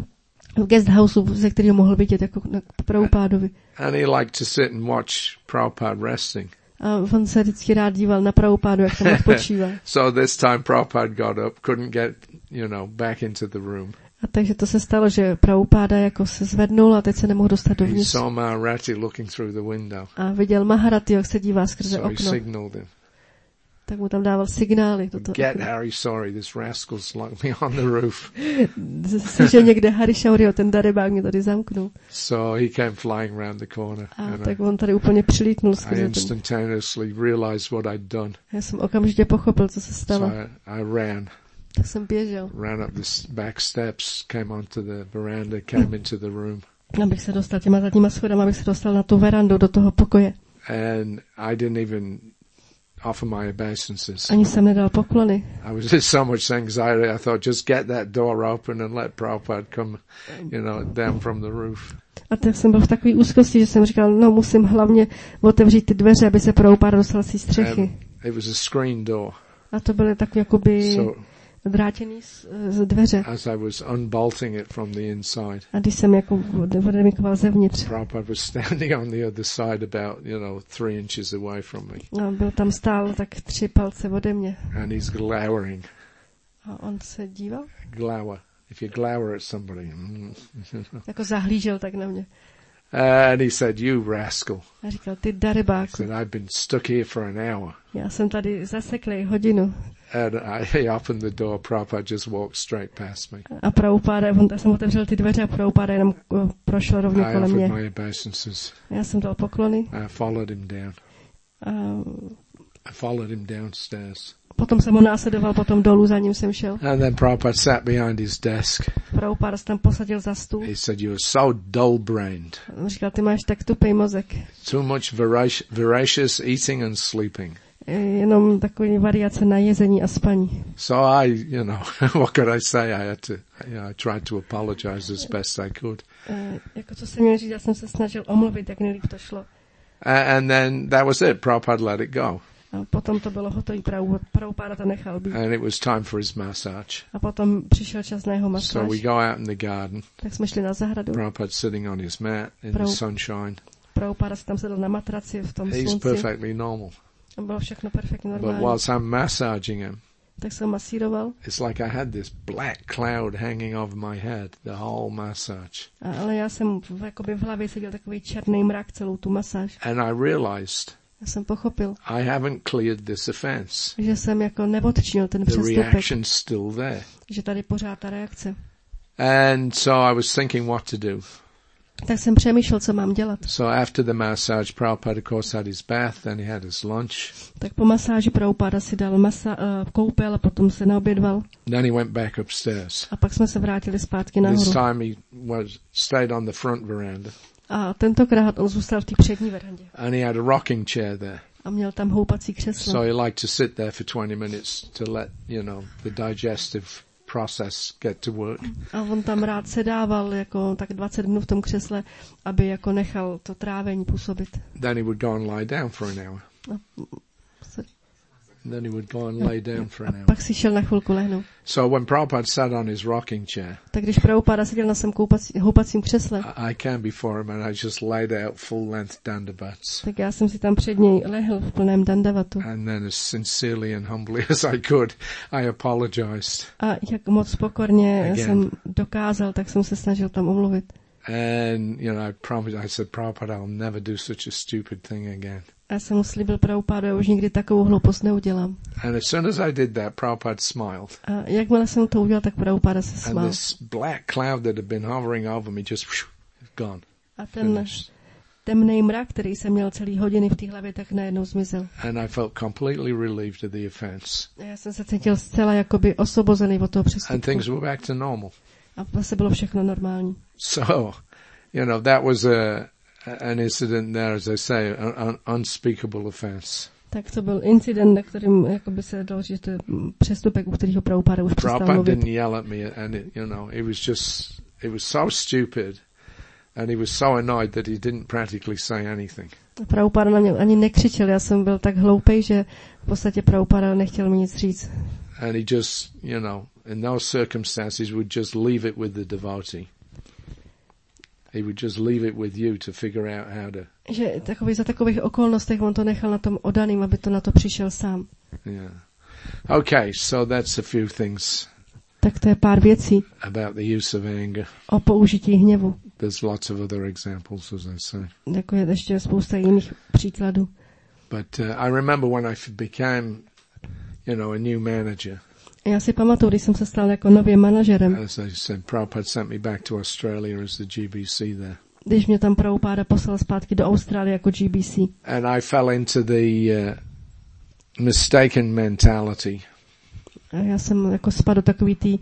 v guest houseu, ze kterého mohl vidět jako na Prabhupádovi. And he liked to sit and watch Prabhupada resting. A on se vždycky rád díval na Prabhupádu, jak tam odpočívá. So this time Prabhupada got up, couldn't get, back into the room. A takže to se stalo, že Prabhupáda jako se zvednul a teď se nemohl dostat He dovnitř. saw Maharati looking through the window. A viděl Maharati, jak se dívá skrze So he okno. signaled him. Tak mu tam dával signály. Toto Get okno. Harry, sorry, this rascal's locked me on the roof. Že někde Hari Shauriho, ten darebák mě tady zamknul. So he came flying round the corner. A And tak on tady úplně přilítnul I skrze ten. instantaneously realized what I'd done. Já jsem okamžitě pochopil, co se So stalo. I ran Tak jsem běžel, up the back steps, came onto the veranda, came into the room. abych se dostal těma zadníma schodama, abych se dostal na tu verandu do toho pokoje. And I didn't even offer my obeisances. Ani jsem nedal poklony. I was in so much anxiety, I thought, just get that door open and let Prabhupada come, down from the roof. A tak jsem byl v takové úzkosti, že jsem říkal, no musím hlavně otevřít ty dveře, aby se Prabhupáda dostal z té střechy. And it was a screen door. A to byly takové jakoby So drátěný z dveře. as I was unbolting it from the inside, A když jsem jako odemikoval zevnitř, Prabhupada was standing on the other side about, 3 inches away from me. a byl tam stál tak 3 palce ode mě. And he's glowering. A on se díval, Glower. If you glower at somebody. jako zahlížel tak na mě. And he said, you rascal. A říkal, ty He darebáku, said, I've been stuck here for an hour. já jsem tady zaseklej hodinu. And he opened the door. Prabhupada just walked straight past me. A Prabhupáda, já jsem otevřel ty dveře a Prabhupáda jenom prošel rovně I kolem offered mě. my obeisances. Já jsem dal poklony I followed him down. a I followed him downstairs. potom jsem ho následoval, potom dolů za ním jsem šel. And then Prabhupada sat behind his desk. Prabhupáda se tam posadil za stůl. He said, you're so dull-brained. On říkal, ty máš tak tupej mozek. Too much voracious eating and sleeping. jenom takový variace na jezení a spaní. So what could I say? I tried to apologize as best I could. Jako co jsem měl říct, já jsem se snažil omluvit, jak nejlíp to šlo. And then that was it. Prabhupada let it go. A potom to bylo hotový, Prabhupada to nechal být. And it was time for his massage. A potom přišel čas na jeho masáž. So we go out in the garden. Tak jsme šli na zahradu. Prabhupada sitting on his mat in the sunshine. Prabhupada se tam sedl na matraci v tom He's slunci. perfectly normal. A bylo všechno perfektně But normální. whilst I'm massaging him, Tak jsem masíroval. it's like I had this black cloud hanging over my head the whole massage. Ale já jsem jakoby v hlavě seděl takový černý mrak celou tu masáž. And I realized Já jsem pochopil, I haven't cleared this offense. že jsem jako neodčinil ten The přestupek, reaction's still there. že tady pořád ta reakce. And so I was thinking what to do. Tak jsem přemýšlel, co mám dělat. So after the massage, Prabhupada, of course, had his bath, then he had his lunch. Tak po masáži Prabhupada si dal koupel a potom se naobědval. Then he went back upstairs. A pak jsme se vrátili zpátky This nahoru. time he stayed on the front veranda. A tentokrát on zůstal v té přední verandě. And he had a rocking chair there. A měl tam houpací křeslo. So he liked to sit there for 20 minutes to let, the digestive process get to work. A on tam rád sedával jako tak 20 minut v tom křesle, aby jako nechal to trávení působit. Then he would go and lie down for an hour. Then he would go and lay down for an hour. Pak si šel na chvilku lehnout. So when Prabhupada sat on his rocking chair, Tak když Prabhupada seděl na svém houpacím křesle, I came before him and I just laid out full length dandavats. tak já jsem si tam před něj lehl v plném dandavatu. And then as sincerely and humbly as I could, I apologized. A jak moc pokorně Again. jsem dokázal, tak jsem se snažil tam omluvit. And, I said, Prabhupada, I'll never do such a stupid thing again. A já jsem mu slíbil Prabhupada, že už nikdy takovou hloupost neudělám. And as soon as I did that, Prabhupada smiled. A jakmile jsem to udělal, tak Prabhupada se And smál. this black cloud that had been hovering over me just gone. A ten temný mrak, který jsem měl celý hodiny v té hlavě, tak najednou zmizel. And I felt completely relieved of the offense. A já jsem se cítil zcela jakoby osvobozený od toho And přestupku. things were back to normal. A zase bylo všechno normální. So, that was an incident there, as I say, an unspeakable offense. Tak to byl incident, na kterým jakoby se dalo říct, že to je přestupek, u kterého Prabhupada už přestal Prabhupada mluvit. didn't yell at me, and it was so stupid, and he was so annoyed that he didn't practically say anything. Prabhupada na mě ani nekřičel, já jsem byl tak hloupej, že v podstatě Prabhupada nechtěl mi nic říct. And he just, in those circumstances would just leave it with the devotee. He would just leave it with you to figure out how to. Že za takových okolnostech on to nechal na tom odaným, aby to na to přišel sám. Yeah. Okay, so that's a few things Tak to je pár věcí about the use of anger. o použití hněvu. There's lots of other examples, as I say. Jako je ještě spousta jiných příkladů. But I remember when I became, a new manager. Já si pamatuju, když jsem se stal jako novým manažerem, As I said, Prabhupada sent me back to Australia as the GBC there. když mě tam Prabhupada poslal zpátky do Austrálie jako GBC. And I fell into the mistaken mentality. A já jsem jako spadl do takový tý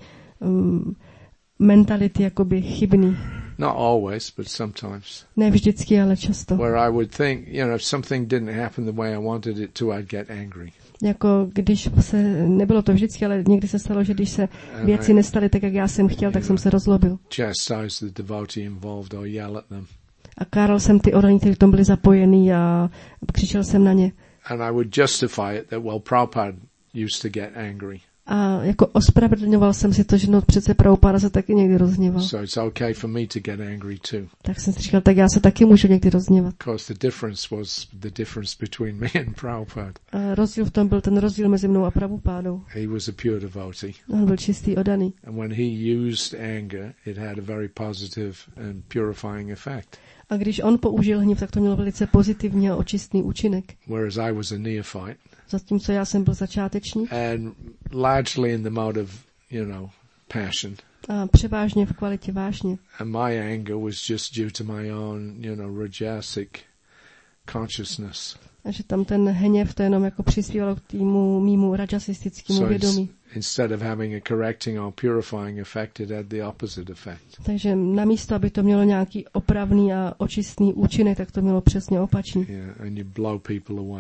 mentality jakoby chybný. Not always, but sometimes. Ne vždycky, ale často. Where I would think, if something didn't happen the way I wanted it to, I'd get angry. Jako když se, nebylo to vždycky, ale někdy se stalo, že když se věci nestaly tak, jak já jsem chtěl, tak jsem se rozlobil. Chastise the devotee involved or yell at them. A káral jsem ty orany, kteří v tom byli zapojený a křičel jsem na ně. And I would justify it that, Prabhupada used to get angry. A jako ospravedlňoval jsem si to, že přece Prabhupada se taky někdy rozhněval. So it's okay for me to get angry too. Tak jsem si říkal, tak já se taky můžu někdy rozhněvat. Because the difference was the difference between me and Prabhupada. A rozdíl v tom byl ten rozdíl mezi mnou a Prabhupádou. He was a pure devotee. On byl čistý, odaný. And when he used anger, it had a very positive and purifying effect. A když on použil hněv, tak to mělo velice pozitivní a očistný účinek. Whereas I was a neophyte. Zatímco já jsem byl začátečník. And largely in the mode of, passion. A převážně v kvalitě vášně. And my anger was just due to my own, rajasic consciousness. A že tam ten hněv to jenom jako přispívalo k mýmu rajasistickému vědomí. Instead of having a correcting or purifying effect, it had the opposite effect. Takže namísto, aby to mělo nějaký opravný a očistný účinek, tak to mělo přesně opačný. Yeah, and you blow people away.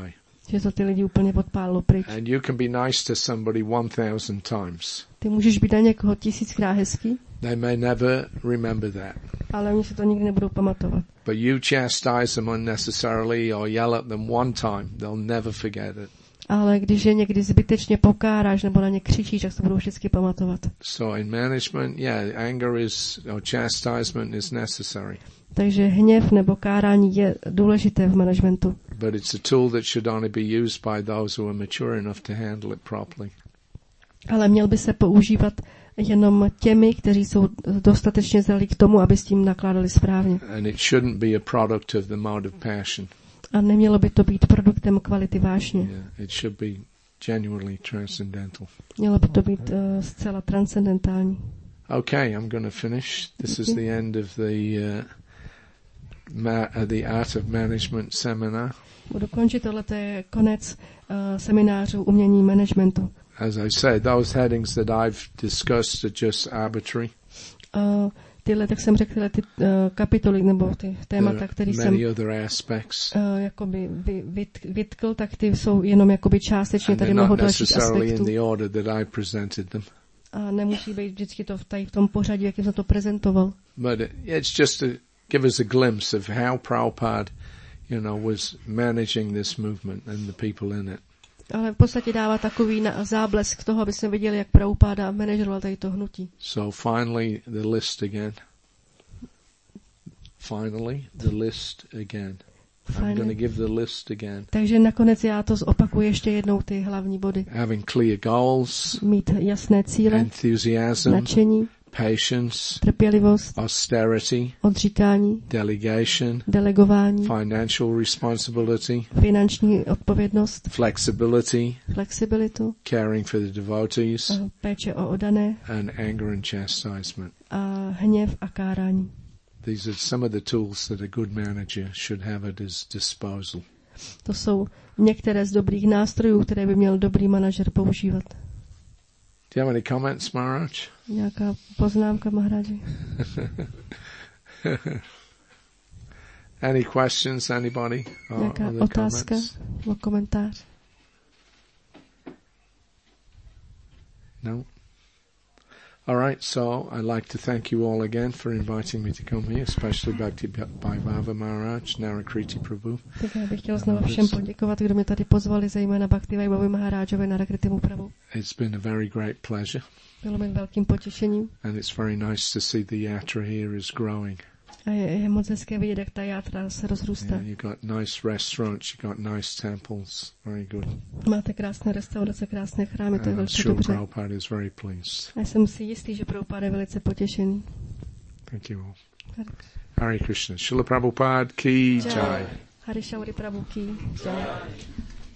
Že to ty lidi úplně podpálilo pryč. And you can be nice to somebody 1,000 times. Ty můžeš být na někoho 1000krát hezký, They may never remember that. ale oni si to nikdy nebudou pamatovat. But you chastise them unnecessarily or yell at them one time, they'll never forget it. Ale když je někdy zbytečně pokáráš nebo na ně křičíš, tak se budou vždycky pamatovat. So in management, anger or chastisement is necessary. Takže hněv nebo kárání je důležité v managementu. But it's a tool that should only be used by those who are mature enough to handle it properly. Ale měl by se používat jenom těmi, kteří jsou dostatečně zralí k tomu, aby s tím nakládali správně. And it shouldn't be a product of the mode of passion. A nemělo by to být produktem kvality vášně. Yeah, it should be genuinely transcendental. Mělo by to být zcela transcendentální. Okay, I'm going to finish. This is the end of the Art of Management seminar. Budu končit, tohle je konec seminářů umění managementu. As I said, those headings that I've discussed are just arbitrary. Tyhle, tak jsem řekl, tyhle ty kapitoly nebo ty témata, které jsem jakoby vytkl, tak ty jsou jenom jakoby částečně tady mnoho dalších aspektů. A nemusí být vždycky to v tom pořadí, jak jsem to prezentoval. But it's just to give us a glimpse of how Prabhupada, was managing this movement and the people in it. Ale v podstatě dává takový záblesk toho, aby jsme viděli, jak Prabhupada manažeroval tady to hnutí. So finally the list again. I'm going to give the list again. Takže nakonec já to zopakuju ještě jednou, ty hlavní body. Having clear goals, mít jasné cíle, enthusiasm, nadšení, patience, trpělivost, austerity, odříkání, delegation, delegování, financial responsibility, finanční odpovědnost, flexibilitu, caring for the devotees, péče o oddané, and anger and chastisement. A hněv a kárání. These are some of the tools that a good manager should have at his disposal. To jsou některé z dobrých nástrojů, které by měl dobrý manažer používat. Do you have any comments, Maharaj? Nějaká poznámka, Maharaji? Any questions, anybody? Nějaká otázka nebo komentář? No? All right, so I'd like to thank you all again for inviting me to come here, especially Bhakti Vaibhava Maharaj, Narakriti Prabhu. Tak já bych chtěl znovu všem poděkovat, kdo mě tady pozvali, zejména Bhakti Vaibhavi Maharajovi, Narakritimu Prabhu. It's been a very great pleasure. Bylo mi velkým potěšením. And it's very nice to see the yatra here is growing. A je moc hezké vidět, jak ta játra se rozrůstá. Yeah, you've got nice restaurants, you've got nice temples, very good. Máte krásné restaurace, krásné chrámy, to je velice dobře. Prabhupada is very pleased. A jsem si jistý, že Prabhupada je velice potěšený. Thank you all. Hare Krishna. Srila Prabhupada ki jai. Hari Shauri Prabhu ki jai.